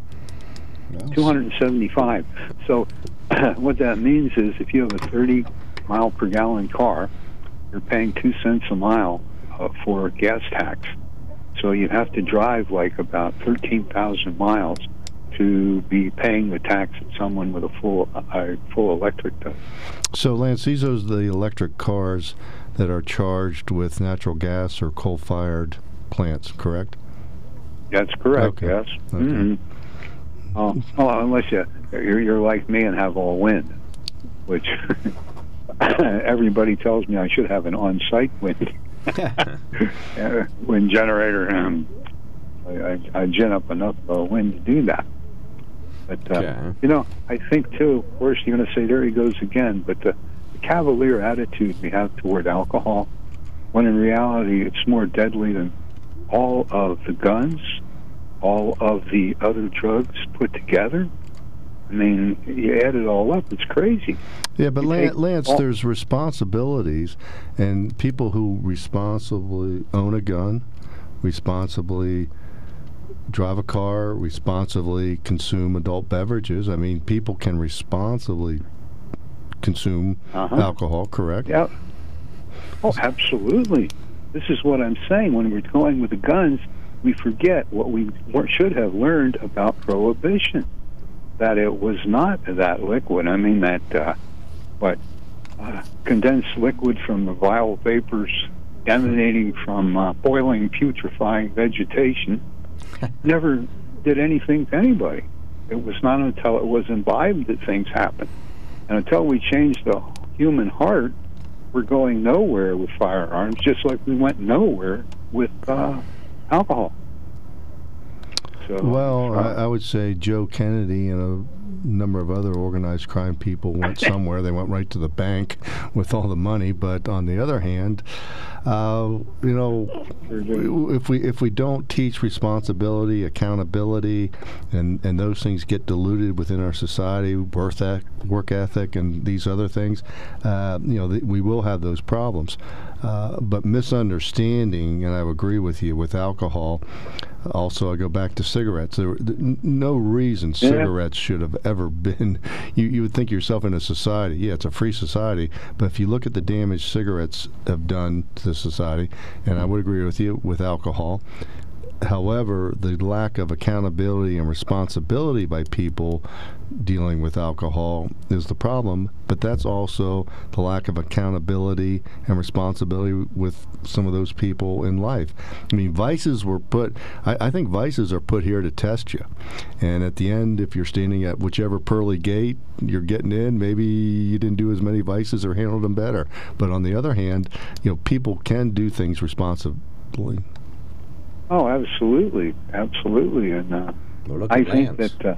$275. So what that means is if you have a 30-mile-per-gallon car, you're paying 2 cents a mile for gas tax. So you have to drive like about 13,000 miles to be paying the tax that someone with a full electric does. So, Lance, these are the electric cars that are charged with natural gas or coal-fired plants, correct? That's correct, yes. Okay. Mm-hmm. Unless you're like me and have all wind, which everybody tells me I should have an on-site wind generator. I gin up enough wind to do that. But, I think, too, of course, you're going to say, there he goes again, but the cavalier attitude we have toward alcohol, when in reality it's more deadly than all of the guns, all of the other drugs put together. I mean, you add it all up, it's crazy. Yeah, but Lance, there's responsibilities, and people who responsibly own a gun, responsibly drive a car, responsibly consume adult beverages. I mean, people can responsibly consume alcohol, correct? Yeah. Oh, absolutely. This is what I'm saying. When we're going with the guns, we forget what we should have learned about Prohibition. That it was not that liquid. I mean, that condensed liquid from the vile vapors emanating from boiling, putrefying vegetation never did anything to anybody. It was not until it was imbibed that things happened. And until we change the human heart, we're going nowhere with firearms, just like we went nowhere with alcohol. Well, I would say Joe Kennedy and a number of other organized crime people went somewhere. They went right to the bank with all the money. But on the other hand, if we don't teach responsibility, accountability, and those things get diluted within our society, work ethic, and these other things, we will have those problems. But misunderstanding, and I would agree with you, with alcohol. Also, I go back to cigarettes. No reason cigarettes should have ever been. You would think yourself in a society. Yeah, it's a free society. But if you look at the damage cigarettes have done to the society, and I would agree with you with alcohol. However, the lack of accountability and responsibility by people dealing with alcohol is the problem, but that's also the lack of accountability and responsibility with some of those people in life. I mean, vices were put, I think vices are put here to test you. And at the end, if you're standing at whichever pearly gate you're getting in, maybe you didn't do as many vices or handled them better. But on the other hand, people can do things responsibly. Oh, absolutely, absolutely, and I think that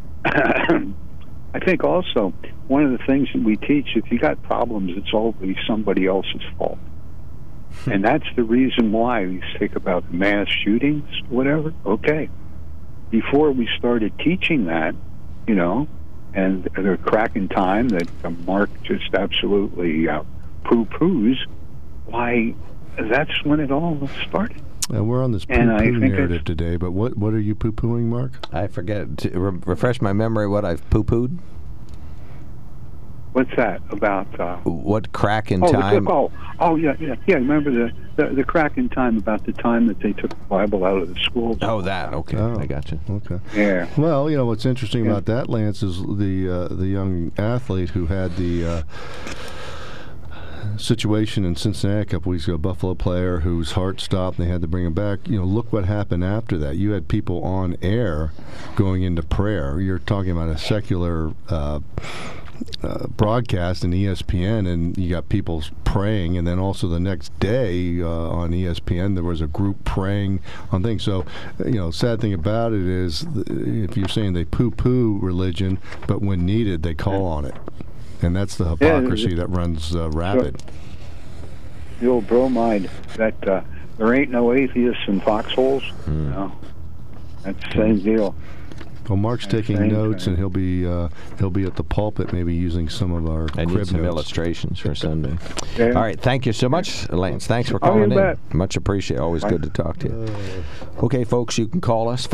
I think also one of the things that we teach: if you got problems, it's always somebody else's fault, and that's the reason why we think about mass shootings, whatever. Okay, before we started teaching that, and the crack in time that Mark just absolutely poo-poos, why? That's when it all started. We're on this poo-poo narrative today, but what are you poo-pooing, Mark? I forget. To refresh my memory, what I've poo-pooed? What's that about? What crack in time? Yeah. Remember the crack in time about the time that they took the Bible out of the schools? Oh, that. Okay, I got you. Okay. Yeah. Well, what's interesting about that, Lance, is the young athlete who had the situation in Cincinnati a couple weeks ago, a Buffalo player whose heart stopped and they had to bring him back. Look what happened after that. You had people on air going into prayer. You're talking about a secular broadcast in ESPN, and you got people praying, and then also the next day on ESPN there was a group praying on things. So, sad thing about it is, if you're saying they poo-poo religion, but when needed they call on it. And that's the hypocrisy that runs rapid. The old bromide that there ain't no atheists in foxholes. That's the same deal. Well, Mark's taking notes, and he'll be at the pulpit, maybe using some of our crib notes. Some illustrations for Sunday. Yeah. All right, thank you so much, Lance. Thanks for calling in. Much appreciated. Always good to talk to you. Okay, folks, you can call us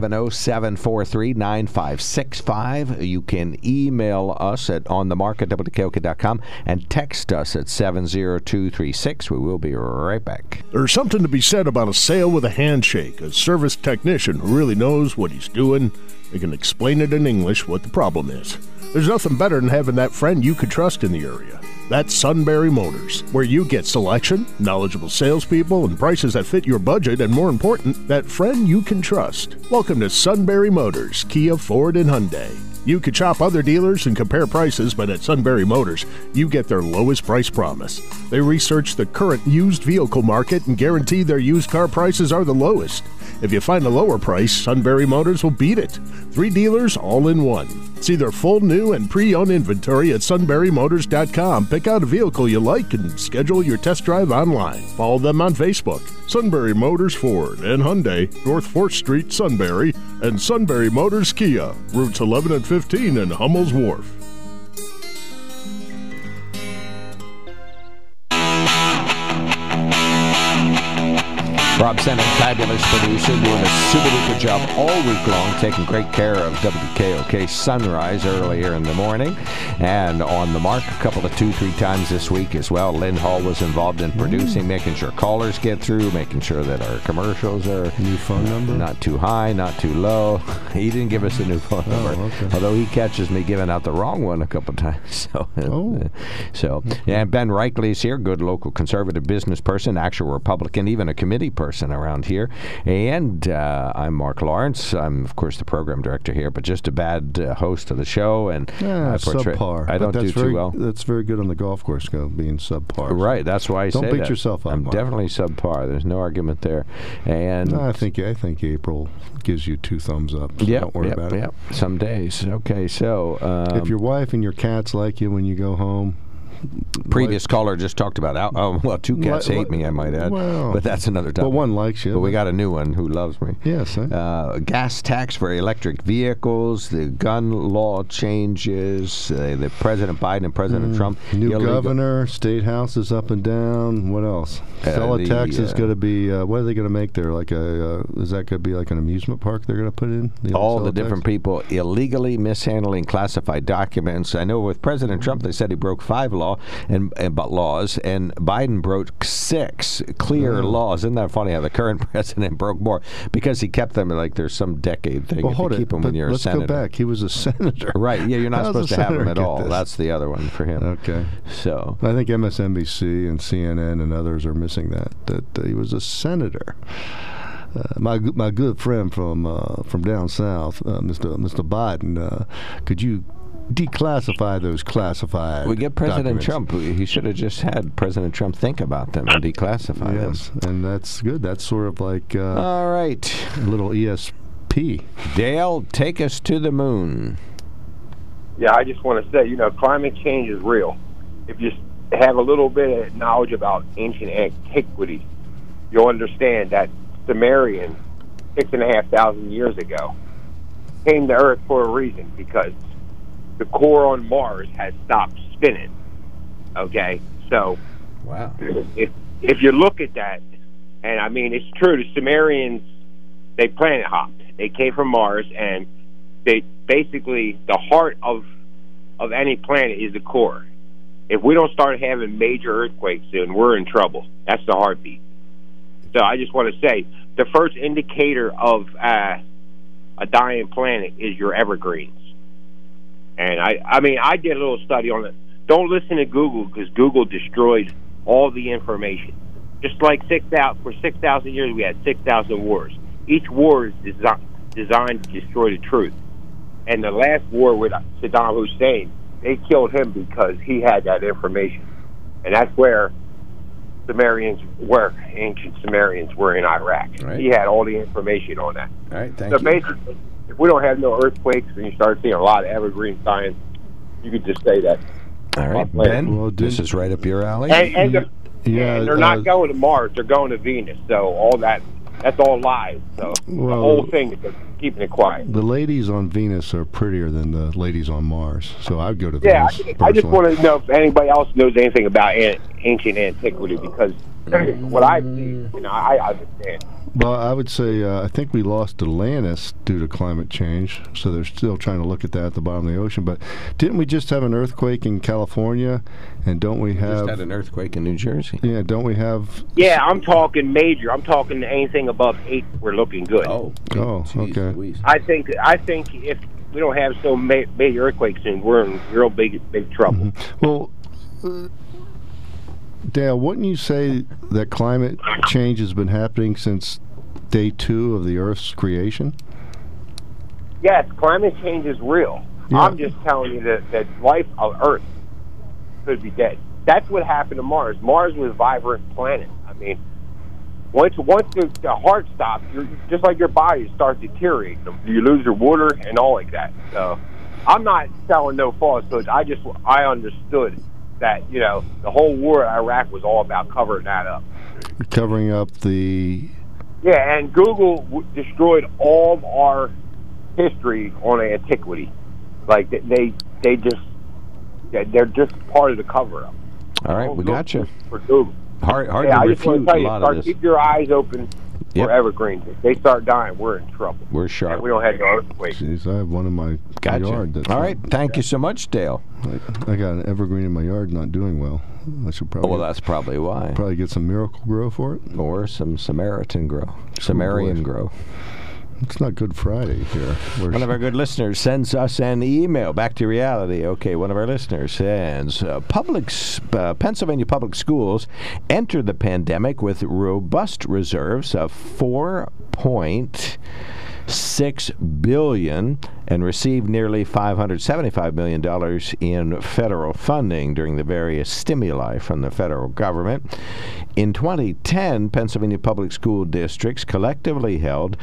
570-743-9565. You can email us at onthemark@wkok.com and text us at 70236. We will be right back. There's something to be said about a sale with a handshake. A service technician who really knows what he's doing. They can explain it in English what the problem is. There's nothing better than having that friend you could trust in the area. That's Sunbury Motors, where you get selection, knowledgeable salespeople, and prices that fit your budget, and more important, that friend you can trust. Welcome to Sunbury Motors, Kia, Ford, and Hyundai. You could shop other dealers and compare prices, but at Sunbury Motors, you get their lowest price promise. They research the current used vehicle market and guarantee their used car prices are the lowest. If you find a lower price, Sunbury Motors will beat it. 3 dealers all in one. See their full new and pre-owned inventory at sunburymotors.com. Pick out a vehicle you like and schedule your test drive online. Follow them on Facebook. Sunbury Motors Ford and Hyundai, North 4th Street, Sunbury, and Sunbury Motors Kia, routes 11 and 15 in Hummel's Wharf. Rob Sennett, fabulous producer, doing a super duper job all week long, taking great care of WKOK Sunrise earlier in the morning. And on the mark, a couple of 2-3 times this week as well. Lynn Hall was involved in producing, making sure callers get through, making sure that our commercials are new phone number, not too high, not too low. He didn't give us a new phone number, okay. Although he catches me giving out the wrong one a couple times. So, and Ben Reichley's here, good local conservative business person, actual Republican, even a committee person around here. And I'm Mark Lawrence. I'm, of course, the program director here, but just a bad host of the show. And subpar. I don't do too well. That's very good on the golf course, being subpar. Right. That's why I say that. Don't beat yourself up. I'm Mark. definitely subpar. There's no argument there. And I think April gives you 2 thumbs up. So don't worry about it. Some days. Okay. So if your wife and your cats like you when you go home. Previous caller just talked about well, 2 cats hate me, I might add, but that's another topic. But one likes you. But we got a new one who loves me. Yes. Gas tax for electric vehicles, the gun law changes, the President Biden and President Trump. New governor, state house is up and down. What else? Stella tax is going to be, what are they going to make there? Like is that going to be like an amusement park they're going to put in? All the different people illegally mishandling classified documents. I know with President Trump, they said he broke 5 laws, and Biden broke 6 clear laws. Isn't that funny how the current president broke more because he kept them like there's some decade thing. Well, if you keep them when you're a senator. Let's go back. He was a senator. Right. Yeah, you're not supposed to have them at all. This? That's the other one for him. Okay. So I think MSNBC and CNN and others are missing that he was a senator. My good friend from down south, Mr. Biden, could you declassify those classified We get President documents? Trump. He should have just had President Trump think about them and declassify them. Yes, and that's good. That's sort of like all right, a little ESP. Dale, take us to the moon. Yeah, I just want to say, climate change is real. If you have a little bit of knowledge about ancient antiquity, you'll understand that Sumerians, 6,500 years ago, came to Earth for a reason, because the core on Mars has stopped spinning. Okay? So, wow. If you look at that, and I mean, it's true, the Sumerians, they planet hopped. They came from Mars, and they basically, the heart of any planet is the core. If we don't start having major earthquakes soon, we're in trouble. That's the heartbeat. So I just want to say, the first indicator of a dying planet is your evergreens. And I mean, I did a little study on it. Don't listen to Google, because Google destroys all the information. Just like for 6,000 years, we had 6,000 wars. Each war is designed to destroy the truth. And the last war with Saddam Hussein, they killed him because he had that information. And that's where ancient Sumerians were in Iraq. Right. He had all the information on that. All right, thank so you. Basically, if we don't have no earthquakes and you start seeing a lot of evergreen science, you could just say that. All right, Ben, this is right up your alley. And they're not going to Mars; they're going to Venus. So all that's all lies. So the whole thing is keeping it quiet. The ladies on Venus are prettier than the ladies on Mars, so I'd go to Yeah, Venus. I just want to know if anybody else knows anything about ancient antiquity, because what I see, I understand. Well, I would say I think we lost Atlantis due to climate change, so they're still trying to look at that at the bottom of the ocean. But didn't we just have an earthquake in California, and don't we have... just had an earthquake in New Jersey. Yeah, don't we have... Yeah, I'm talking major. I'm talking anything above 8, we're looking good. Oh, okay. Louise. I think if we don't have so major earthquakes soon, we're in real big trouble. Mm-hmm. Well... Dale, wouldn't you say that climate change has been happening since day 2 of the Earth's creation? Yes, climate change is real. Yeah. I'm just telling you that life on Earth could be dead. That's what happened to Mars. Mars was a vibrant planet. I mean, once the heart stops, you're just like your body starts deteriorating. You lose your water and all like that. So I'm not selling no falsehoods. I understood that, you know, the whole war in Iraq was all about covering that up. Covering up the... Yeah, and Google destroyed all of our history on antiquity. Like, they're just part of the cover-up. All right, we got you. For Google. Hard I to just want refute to tell a you, lot of this. keep your eyes open for evergreens. If they start dying, we're in trouble. We're sharp. And we don't have no earthquake. Jeez, I have one in my yard. That's all right, thank you so much, Dale. I got an evergreen in my yard not doing well. I should probably... well, that's probably why. Probably get some Miracle Grow for it. Or some Samaritan Grow. Sumerian Grow. It's not Good Friday here. One of our good listeners sends us an email. Back to reality. Okay, one of our listeners sends, Pennsylvania public schools entered the pandemic with robust reserves of $4.6 billion and received nearly $575 million in federal funding during the various stimuli from the federal government. In 2010, Pennsylvania public school districts collectively held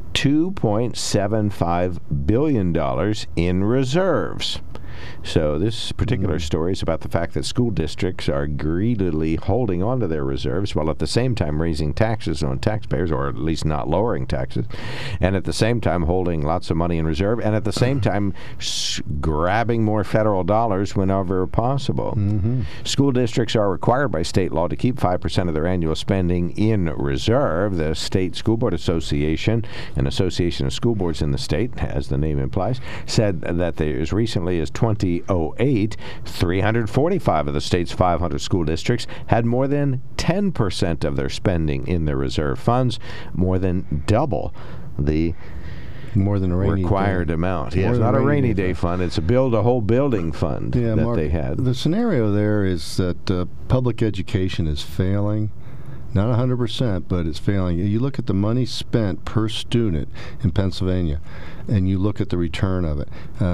$2.75 billion in reserves. So this particular story is about the fact that school districts are greedily holding on to their reserves while at the same time raising taxes on taxpayers, or at least not lowering taxes, and at the same time holding lots of money in reserve, and at the same time grabbing more federal dollars whenever possible. School districts are required by state law to keep 5% of their annual spending in reserve. The State School Board Association, an association of school boards in the state, as the name implies, said that as recently as 2008, 345 of the state's 500 school districts had more than 10% of their spending in their reserve funds, more than double the required amount. Yeah, it's not a rainy day fund. It's a whole building fund that Mark, they had. The scenario there is that public education is failing. Not 100%, but it's failing. You look at the money spent per student in Pennsylvania, and you look at the return of it.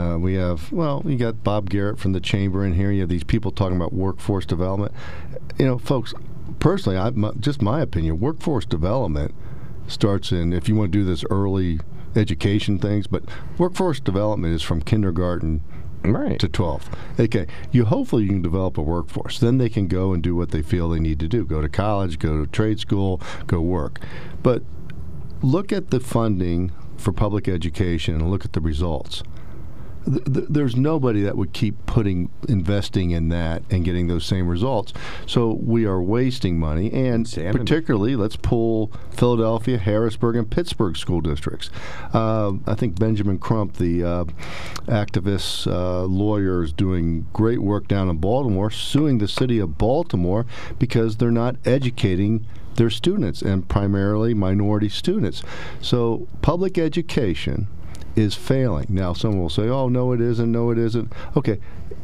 You got Bob Garrett from the Chamber in here. You have these people talking about workforce development. You know, folks, personally, just my opinion, workforce development starts in, if you want to do this early education things, but workforce development is from kindergarten to 12th. Okay, hopefully you can develop a workforce. Then they can go and do what they feel they need to do. Go to college, go to trade school, go work. But look at the funding for public education and look at the results. There's nobody that would keep investing in that and getting those same results. So we are wasting money, and particularly, let's pull Philadelphia, Harrisburg, and Pittsburgh school districts. I think Benjamin Crump, the activist lawyer, is doing great work down in Baltimore, suing the city of Baltimore because they're not educating their students, and primarily minority students. So public education is failing. Now, someone will say, oh, no, it isn't. No, it isn't. Okay,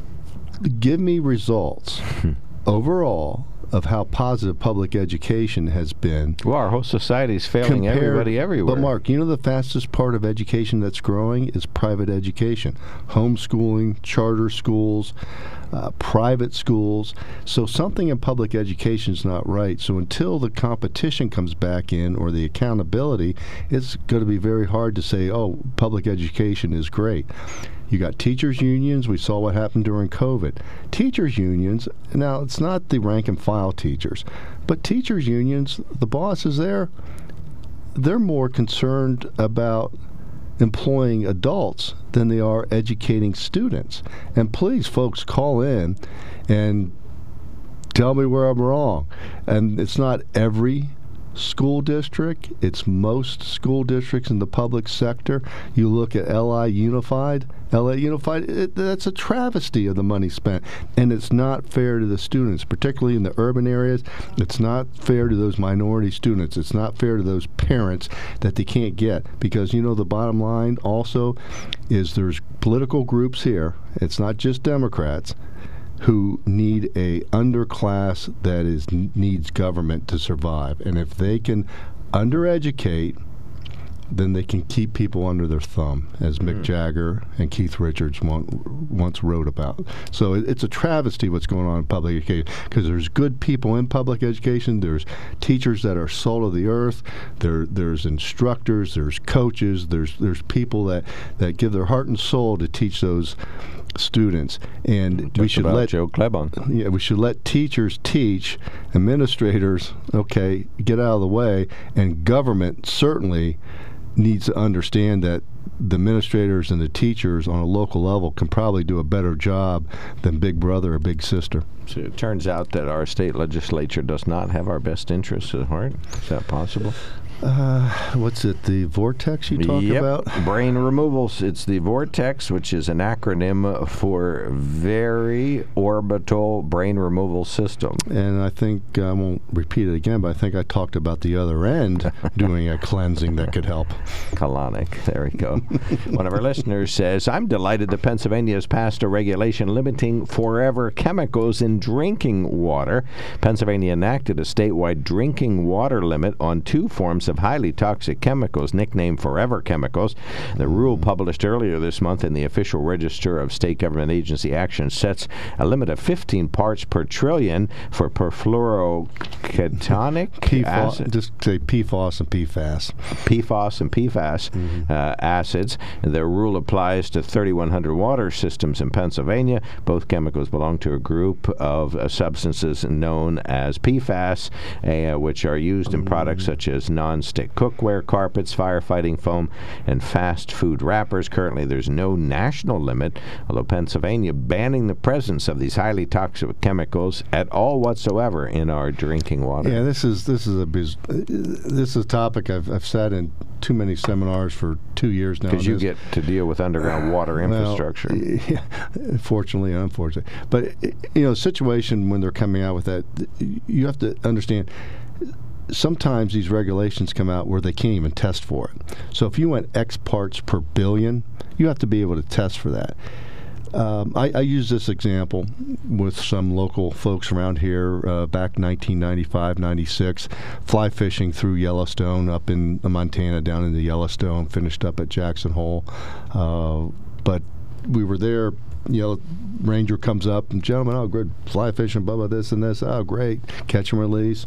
give me results overall of how positive public education has been. Well, our whole society is failing everybody everywhere. But, Mark, you know the fastest part of education that's growing is private education. Homeschooling, charter schools, private schools. So something in public education is not right. So until the competition comes back in, or the accountability, it's going to be very hard to say, oh, public education is great. You got teachers' unions. We saw what happened during COVID. Teachers' unions, now it's not the rank and file teachers, but teachers' unions, the bosses there, they're more concerned about employing adults than they are educating students. And please, folks, call in and tell me where I'm wrong. And it's not every school district, it's most school districts in the public sector. You look at LA Unified, that's a travesty of the money spent, and it's not fair to the students, particularly in the urban areas. It's not fair to those minority students. It's not fair to those parents that they can't get, because the bottom line also is there's political groups here, it's not just Democrats, who need a underclass that needs government to survive. And if they can undereducate then they can keep people under their thumb, as Mick Jagger and Keith Richards once wrote about. So it's a travesty what's going on in public education, because there's good people in public education. There's teachers that are salt of the earth. There's instructors. There's coaches. There's people that give their heart and soul to teach those students, and we should let Joe Klebon. Yeah, we should let teachers teach, administrators, okay, get out of the way, and government certainly needs to understand that the administrators and the teachers on a local level can probably do a better job than Big Brother or Big Sister. So it turns out that our state legislature does not have our best interests at heart. Is that possible? What's it, the vortex you talk about? Brain removals. It's the vortex, which is an acronym for Very Orbital Brain Removal System. And I think, I won't repeat it again, but I think I talked about the other end doing a cleansing that could help. Colonic. There we go. One of our listeners says, I'm delighted that Pennsylvania has passed a regulation limiting forever chemicals in drinking water. Pennsylvania enacted a statewide drinking water limit on 2 forms of highly toxic chemicals, nicknamed forever chemicals. The rule published earlier this month in the official register of state government agency action sets a limit of 15 parts per trillion for perfluorocatonic acid. Just say PFOS and PFAS. PFOS and PFAS acids. The rule applies to 3,100 water systems in Pennsylvania. Both chemicals belong to a group of substances known as PFAS, which are used in products such as non-stick cookware, carpets, firefighting foam, and fast food wrappers. Currently, there's no national limit, although Pennsylvania banning the presence of these highly toxic chemicals at all whatsoever in our drinking water. Yeah, this is a topic I've sat in too many seminars for 2 years now. Because you get to deal with underground water infrastructure. Well, yeah, fortunately and unfortunately. But, the situation when they're coming out with that, you have to understand, sometimes these regulations come out where they can't even test for it. So if you went X parts per billion, you have to be able to test for that. I use this example with some local folks around here back 1995, 96, fly fishing through Yellowstone up in Montana, down into Yellowstone, finished up at Jackson Hole. But we were there, ranger comes up, and gentlemen, oh, good, fly fishing, blah, blah, this and this. Oh, great, catch and release.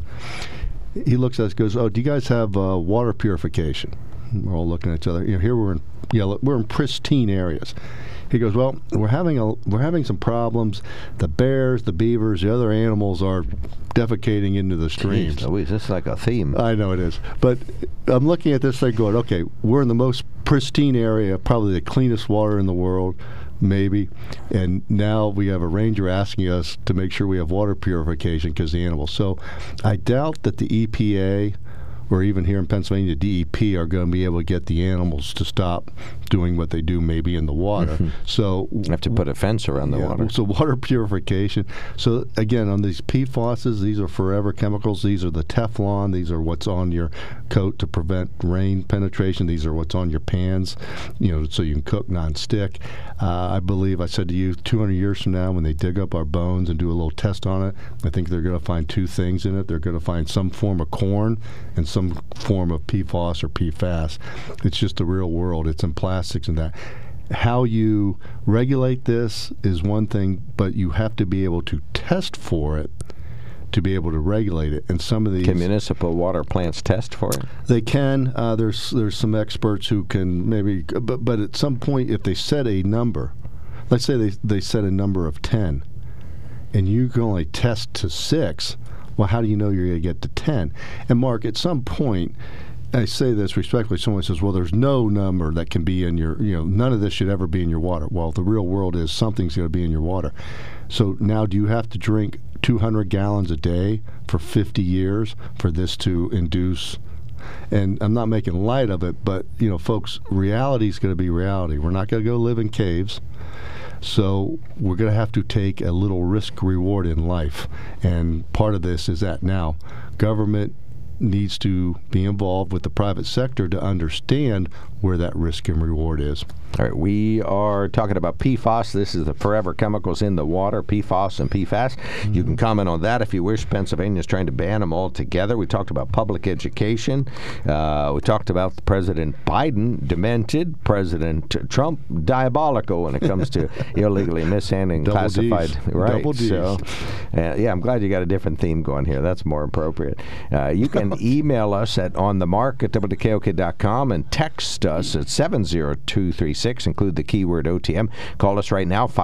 He looks at us, goes, oh, do you guys have water purification? We're all looking at each other. Here we're in pristine areas. He goes, well, we're having some problems. The bears, the beavers, the other animals are defecating into the streams. Jeez Louise, this is like a theme. I know it is. But I'm looking at this thing going, okay, we're in the most pristine area, probably the cleanest water in the world, maybe. And now we have a ranger asking us to make sure we have water purification because the animals. So I doubt that the EPA or even here in Pennsylvania, DEP are going to be able to get the animals to stop doing what they do maybe in the water. So you have to put a fence around the water. So water purification. So again, on these PFOSs, these are forever chemicals. These are the Teflon. These are what's on your coat to prevent rain penetration. These are what's on your pans, so you can cook nonstick. I believe I said to you 200 years from now when they dig up our bones and do a little test on it, I think they're going to find 2 things in it. They're going to find some form of corn and some form of PFOS or PFAS. It's just the real world. It's in plastics and that. How you regulate this is one thing, but you have to be able to test for it to be able to regulate it. And some of these... Can municipal water plants test for it? They can. There's some experts who can maybe... But at some point, if they set a number, let's say they set a number of 10, and you can only test to 6, well, how do you know you're going to get to 10? And Mark, at some point, I say this respectfully, someone says, well, there's no number that can be in your, none of this should ever be in your water. Well, the real world is something's going to be in your water. So now do you have to drink 200 gallons a day for 50 years for this to induce? And I'm not making light of it, but, folks, reality is going to be reality. We're not going to go live in caves. So we're going to have to take a little risk reward in life. And part of this is that now government needs to be involved with the private sector to understand where that risk and reward is. All right, we are talking about PFAS. This is the forever chemicals in the water, PFAS and PFAS. You can comment on that if you wish. Pennsylvania is trying to ban them all together. We talked about public education. We talked about President Biden, demented, President Trump, diabolical when it comes to illegally mishandling Double classified. Ds. Right. Double Ds. So, yeah, I'm glad you got a different theme going here. That's more appropriate. You can email us at onthemark@wkok.com and text us at 70236. Include the keyword OTM. Call us right now,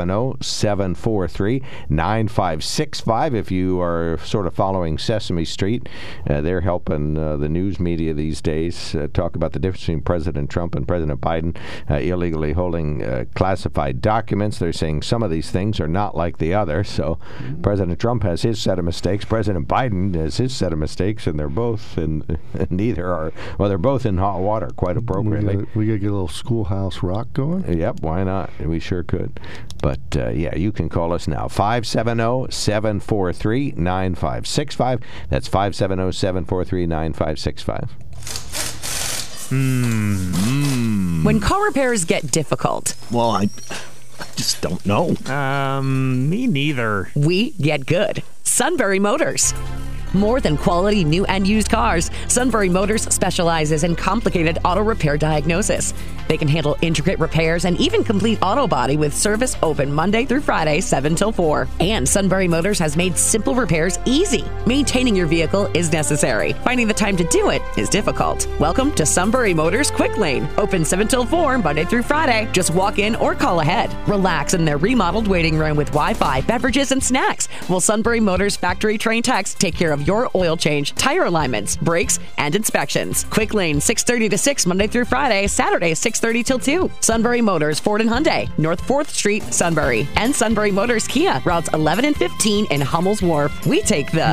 570-743-9565. If you are sort of following Sesame Street, they're helping the news media these days talk about the difference between President Trump and President Biden illegally holding classified documents. They're saying some of these things are not like the other. So President Trump has his set of mistakes. President Biden has his set of mistakes, and they're both in neither are. Well, they're both in hot water, quite appropriately. We got to get a little Schoolhouse Rock going? Yep, why not? We sure could. But, yeah, you can call us now. 570-743-9565. That's 570-743-9565. When car repairs get difficult. Well, I just don't know. Me neither. We get good. Sunbury Motors. More than quality new and used cars, Sunbury Motors specializes in complicated auto repair diagnosis. They can handle intricate repairs and even complete auto body with service open Monday through Friday, 7 till 4. And Sunbury Motors has made simple repairs easy. Maintaining your vehicle is necessary. Finding the time to do it is difficult. Welcome to Sunbury Motors Quick Lane. Open 7 till 4, Monday through Friday. Just walk in or call ahead. Relax in their remodeled waiting room with Wi-Fi, beverages, and snacks. While Sunbury Motors factory trained techs take care of your oil change, tire alignments, brakes, and inspections. Quick Lane, 6:30 to 6, Monday through Friday, Saturday, 6:30 till 2. Sunbury Motors, Ford and Hyundai, North 4th Street, Sunbury. And Sunbury Motors Kia, routes 11 and 15 in Hummel's Wharf. We take the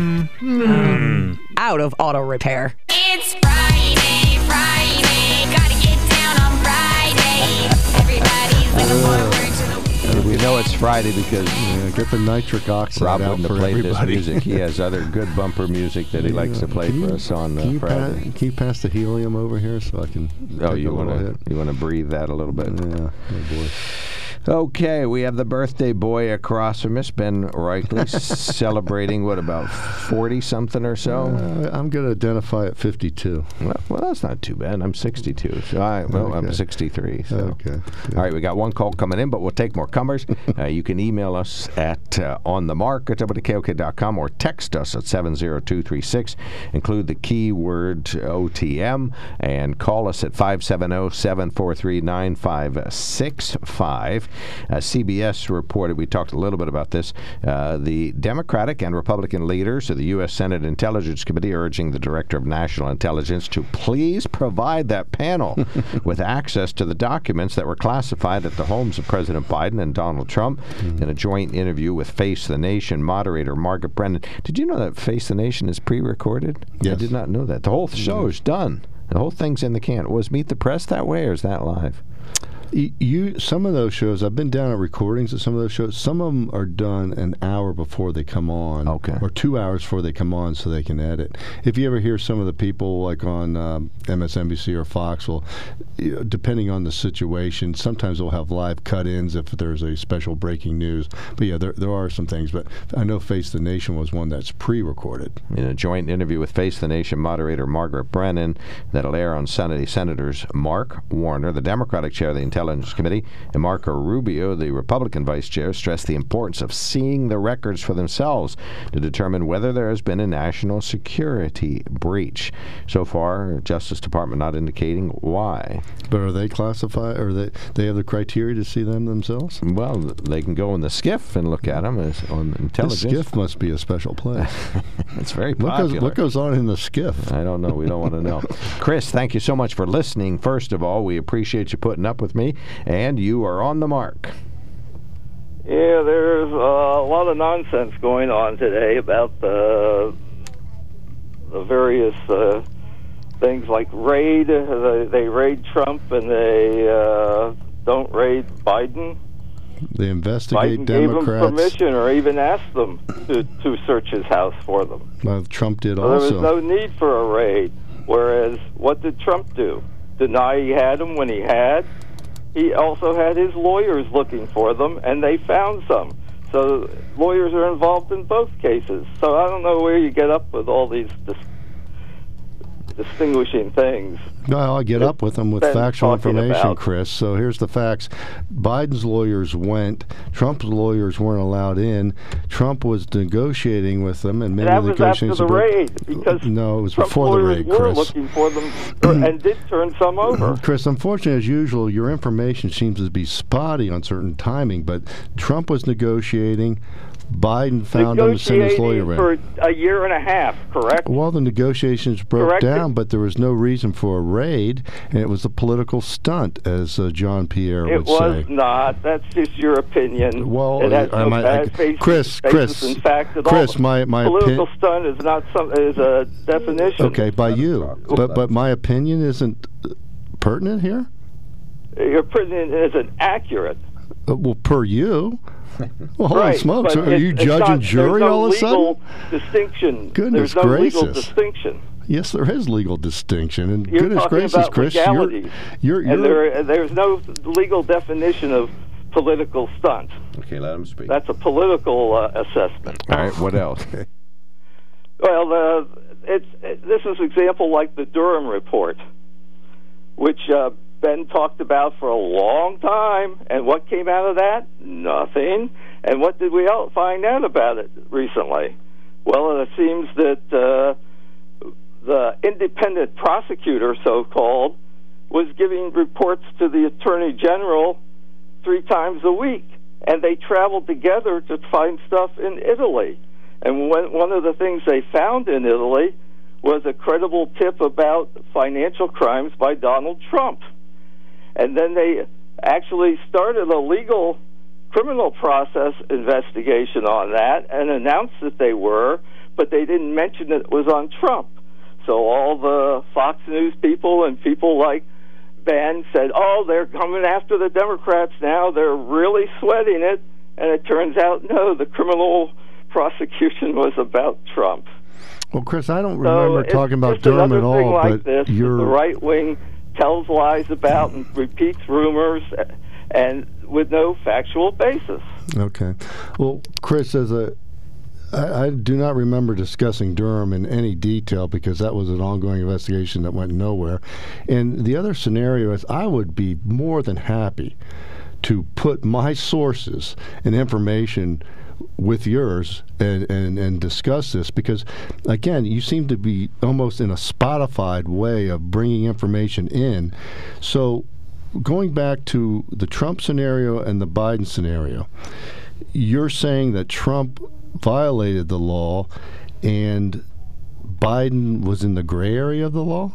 out of auto repair. It's Friday, gotta get down on Friday. Everybody's looking forward to the We know it's Friday because get the nitric oxide Rob out wouldn't for have played everybody. this music. He has other good bumper music that he likes to play for us on Friday. Can you pass the helium over here so I can? Oh, you want to breathe that a little bit? Yeah, oh boy. Okay, we have the birthday boy across from us, Ben Reichley, celebrating, what, about 40-something or so? I'm going to identify at 52. Well, that's not too bad. I'm 62. So I'm 63. So. Okay. Good. All right, we got one call coming in, but we'll take more comers. You can email us at onthemark@wkok.com or text us at 70236. Include the keyword OTM and call us at 570-743-9565. CBS reported, we talked a little bit about this, the Democratic and Republican leaders of the U.S. Senate Intelligence Committee urging the Director of National Intelligence to please provide that panel with access to the documents that were classified at the homes of President Biden and Donald Trump. In a joint interview with Face the Nation moderator Margaret Brennan. Did you know that Face the Nation is pre-recorded? Yes. I did not know that. The whole show is done. The whole thing's in the can. Was Meet the Press that way, or is that live? Some of those shows, I've been down at recordings of some of those shows. Some of them are done an hour before they come on, or 2 hours before they come on, so they can edit. If you ever hear some of the people like on MSNBC or Fox, well, depending on the situation, sometimes they'll have live cut-ins if there's a special breaking news. But yeah, there are some things. But I know Face the Nation was one that's pre-recorded. In a joint interview with Face the Nation moderator Margaret Brennan that'll air on Sunday, Senators Mark Warner, the Democratic chair of the Intelligence Committee, and Marco Rubio, the Republican vice chair, stressed the importance of seeing the records for themselves to determine whether there has been a national security breach. So far, Justice Department not indicating why. But are they classified, or they have the criteria to see them themselves? Well, they can go in the SCIF and look at them as on intelligence. The SCIF must be a special place. It's very popular. What goes on in the SCIF? I don't know. We don't want to know. Chris, thank you so much for listening. First of all, we appreciate you putting up with me, and you are on the mark. Yeah, there's a lot of nonsense going on today about the various things like raid. They raid Trump and they don't raid Biden. They investigate Biden Democrats. gave them permission or even asked them to search his house for them. Well, Trump did so also. There was no need for a raid. Whereas, what did Trump do? deny he had them when he had. He also had his lawyers looking for them, and they found some. So lawyers are involved in both cases. So I don't know where you get up with all these distinguishing things. No, I get up with them with Ben factual talking information, about. Chris. So here's the facts. Biden's lawyers went. Trump's lawyers weren't allowed in. Trump was negotiating with them, and maybe That was after negotiations the were- raid, because No, it was Trump's before the lawyers raid, were Chris. looking for them and did turn some over. Chris, unfortunately, as usual, your information seems to be spotty on certain timing, but Trump was negotiating. Biden found him and sent his lawyer Negotiating in. for a year and a half, correct? Well, the negotiations broke Correct. down, but there was no reason for a raid, and it was a political stunt, as John Pierre It would was say. not. That's just your opinion. Well, it has no Chris, basis in fact at Chris, all. my Political stunt is not is a definition. Okay, by you, but my opinion isn't pertinent here. Your opinion isn't accurate. Well, per you. Well, holy Right, smokes! but Are you it's judge not- and jury there's no all of a sudden? legal distinction. Goodness There's no legal gracious. distinction. Yes, there is legal distinction, and You're goodness talking gracious, about Chris, legalities, you're and there's no legal definition of political stunt. Okay, let him speak. That's a political assessment. All right, what else? Well, this is example like the Durham report, which Ben talked about for a long time, and what came out of that? Nothing. And what did we find out about it recently? Well, it seems that the independent prosecutor, so-called, was giving reports to the Attorney General 3 times a week, and they traveled together to find stuff in Italy. And one of the things they found in Italy was a credible tip about financial crimes by Donald Trump. And then they actually started a legal criminal process investigation on that and announced that they were, but they didn't mention that it was on Trump. So all the Fox News people and people like Ben said, oh, they're coming after the Democrats now. They're really sweating it. And it turns out, no, the criminal prosecution was about Trump. Well, Chris, I don't remember it's talking about just Durham another at thing all, like but this, you're the right wing tells lies about and repeats rumors, and with no factual basis. okay. Well, Chris, I do not remember discussing Durham in any detail because that was an ongoing investigation that went nowhere. And the other scenario is I would be more than happy to put my sources and information with yours and discuss this because, again, you seem to be almost in a Spotified way of bringing information in. So going back to the Trump scenario and the Biden scenario, you're saying that Trump violated the law and Biden was in the gray area of the law?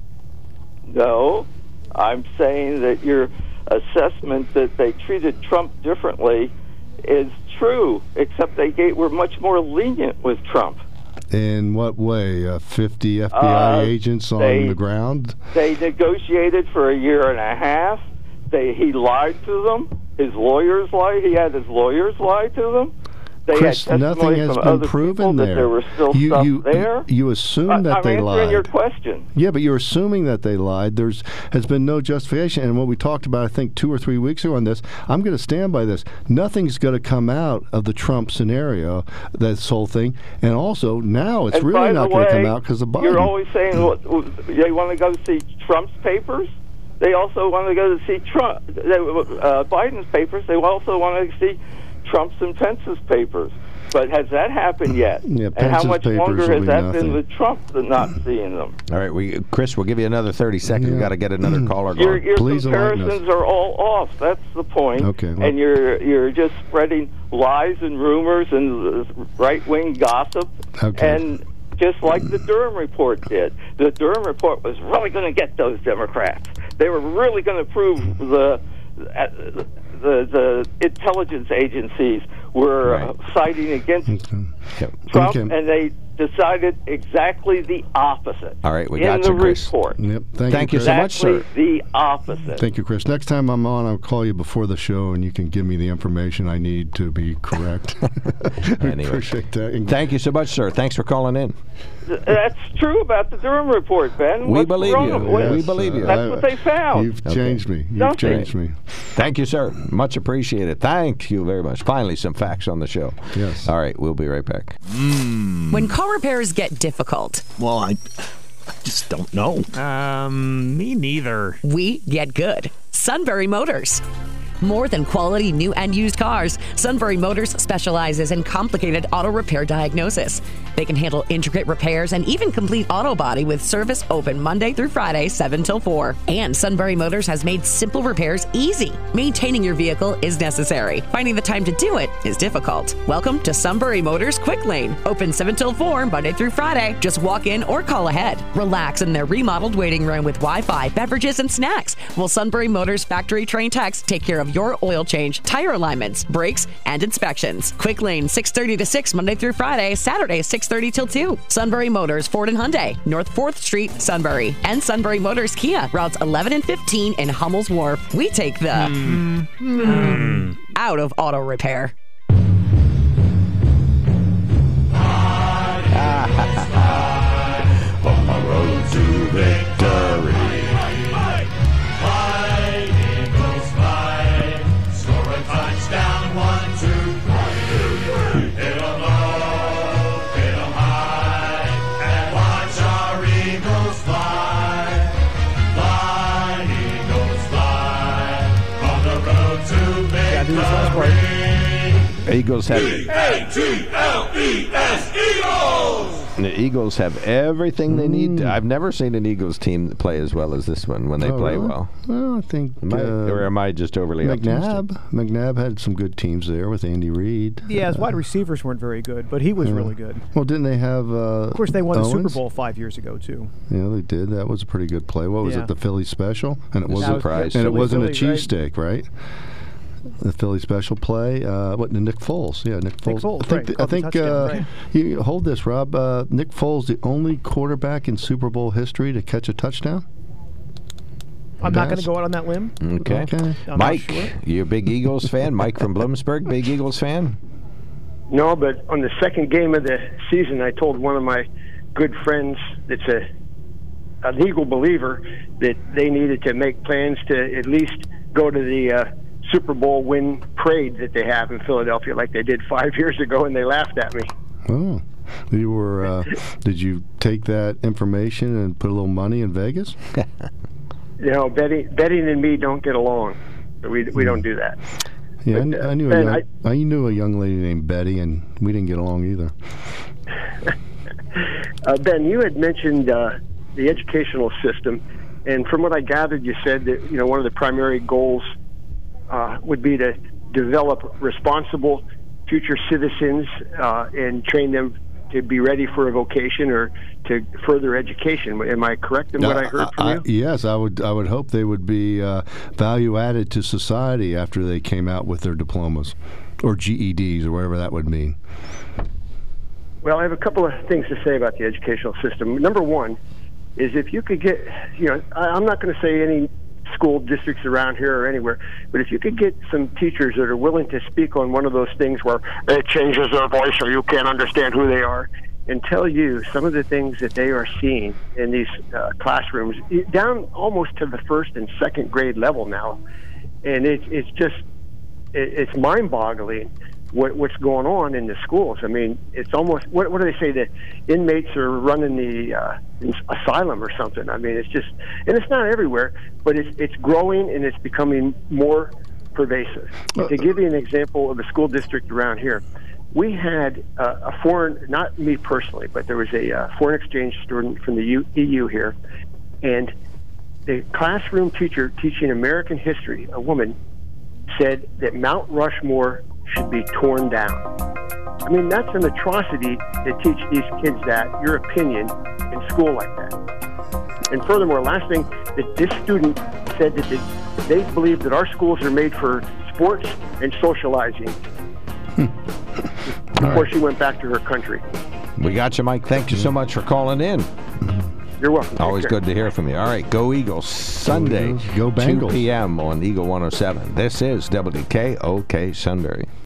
No, I'm saying that your assessment that they treated Trump differently is true, except they were much more lenient with Trump. In what way? 50 FBI agents on the ground? They negotiated for a year and a half. He lied to them. His lawyers lied. He had his lawyers lie to them. They Chris, had nothing has from been other proven people there. That there was still stuff there. You assume that they I'm lied. answering your question. Yeah, but you're assuming that they lied. There has been no justification. And what we talked about, I think, 2 or 3 weeks ago on this, I'm going to stand by this. Nothing's going to come out of the Trump scenario, this whole thing. And also, now it's And really by not the going to come way, out because of Biden. You're always saying they want to go see Trump's papers. They also want to go to see Biden's papers. They also want to see Trump's and Pence's papers. But has that happened yet? Yeah, and how Pence's much papers longer will has be that nothing. been with Trump not seeing them? All right, Chris, we'll give you another 30 seconds. We've got to get another caller going. Your Please enlighten us. comparisons are all off. That's the point. Okay, well- And you're just spreading lies and rumors and right-wing gossip. Okay. And just like the Durham report did. The Durham report was really going to get those Democrats. They were really going to prove the intelligence agencies were siding against Trump, and they decided exactly the opposite. All right, we in got the you, Chris. report. Yep. Thank you Chris. so much, sir. The opposite. Thank you, Chris. Next time I'm on, I'll call you before the show, and you can give me the information I need to be correct. Anyway. Appreciate that. Thank you so much, sir. Thanks for calling in. That's true about the Durham report, Ben. We What's believe wrong you. with- We believe you. That's what they found. You've changed me. You've Don't changed me. Thank you, sir. Much appreciated. Thank you very much. Finally, some facts on the show. Yes. All right, we'll be right back. When car repairs get difficult, Well, I just don't know. Me neither. we get good. Sunbury Motors. More than quality new and used cars, Sunbury Motors specializes in complicated auto repair diagnosis. They can handle intricate repairs and even complete auto body with service open Monday through Friday, 7 till 4. And Sunbury Motors has made simple repairs easy. Maintaining your vehicle is necessary. Finding the time to do it is difficult. Welcome to Sunbury Motors Quick Lane. Open 7 till 4, Monday through Friday. Just walk in or call ahead. Relax in their remodeled waiting room with Wi-Fi, beverages, and snacks. While Sunbury Motors factory trained techs take care of your oil change, tire alignments, brakes, and inspections. Quick Lane, 6:30 to 6, Monday through Friday, Saturday, 6:30 till 2. Sunbury Motors, Ford and Hyundai, North 4th Street, Sunbury. And Sunbury Motors Kia, routes 11 and 15 in Hummel's Wharf. We take the out of auto repair. On the road to victory. Yeah, do this last part. Eagles have E-A-G-L-E-S, Eagles! the Eagles have everything they need. I've never seen an Eagles team play as well as this one when they play really? well. Well, I think. Or am I just overly optimistic? McNabb had some good teams there with Andy Reid. Yeah, his wide receivers weren't very good, but he was really good. Well, didn't they have? Of course, they won the Super Owens? Bowl 5 years ago too. Yeah, they did. That was a pretty good play. What was Yeah. it? The Philly special, and it The wasn't. surprise And it Philly. wasn't a Philly, right? cheesesteak, right? The Philly special play. What? Nick Foles. Yeah, Nick Foles. Foles, I think. right. I Caught the think. touchdown, right. You hold this, Rob. Nick Foles, the only quarterback in Super Bowl history to catch a touchdown. I'm not going Bass? to go out on that limb. Okay. Okay. I'm not Mike, sure. you a big Eagles fan? Mike from Bloomsburg, big Eagles fan? No, but on the second game of the season, I told one of my good friends that's an Eagle believer that they needed to make plans to at least go to the Super Bowl win parade that they have in Philadelphia like they did 5 years ago, and they laughed at me. Oh, you were. Did you take that information and put a little money in Vegas? You know, betting and me don't get along. We don't do that. Yeah, But, I knew Ben, I knew a young lady named Betty, and we didn't get along either. Ben, you had mentioned the educational system, and from what I gathered, you said that one of the primary goals would be to develop responsible future citizens and train them to be ready for a vocation or to further education. Am I correct in what I heard from you? Yes, I would hope they would be value added to society after they came out with their diplomas or GEDs or whatever that would mean. Well, I have a couple of things to say about the educational system. Number one is if you could get, I'm not going to say any school districts around here or anywhere, but if you could get some teachers that are willing to speak on one of those things where it changes their voice or you can't understand who they are, and tell you some of the things that they are seeing in these classrooms, down almost to the first and second grade level now, and it's just it's mind-boggling what's going on in the schools. I mean, it's almost what do they say, that inmates are running the asylum or something. I mean, it's just, and it's not everywhere, but it's growing and it's becoming more pervasive. To give you an example of a school district around here, we had a foreign, not me personally, but there was a foreign exchange student from the EU here, and the classroom teacher teaching American history, a woman, said that Mount Rushmore should be torn down. I mean, that's an atrocity to teach these kids your opinion in school like that. And furthermore, last thing, that this student said that they believe that our schools are made for sports and socializing. Before she went back to her country. We got you, Mike. Thank you so much for calling in. You're welcome. Always good to hear from you. All right, go Eagles. Sunday, Go Bengals. 2 p.m. on Eagle 107. This is WKOK Sunbury.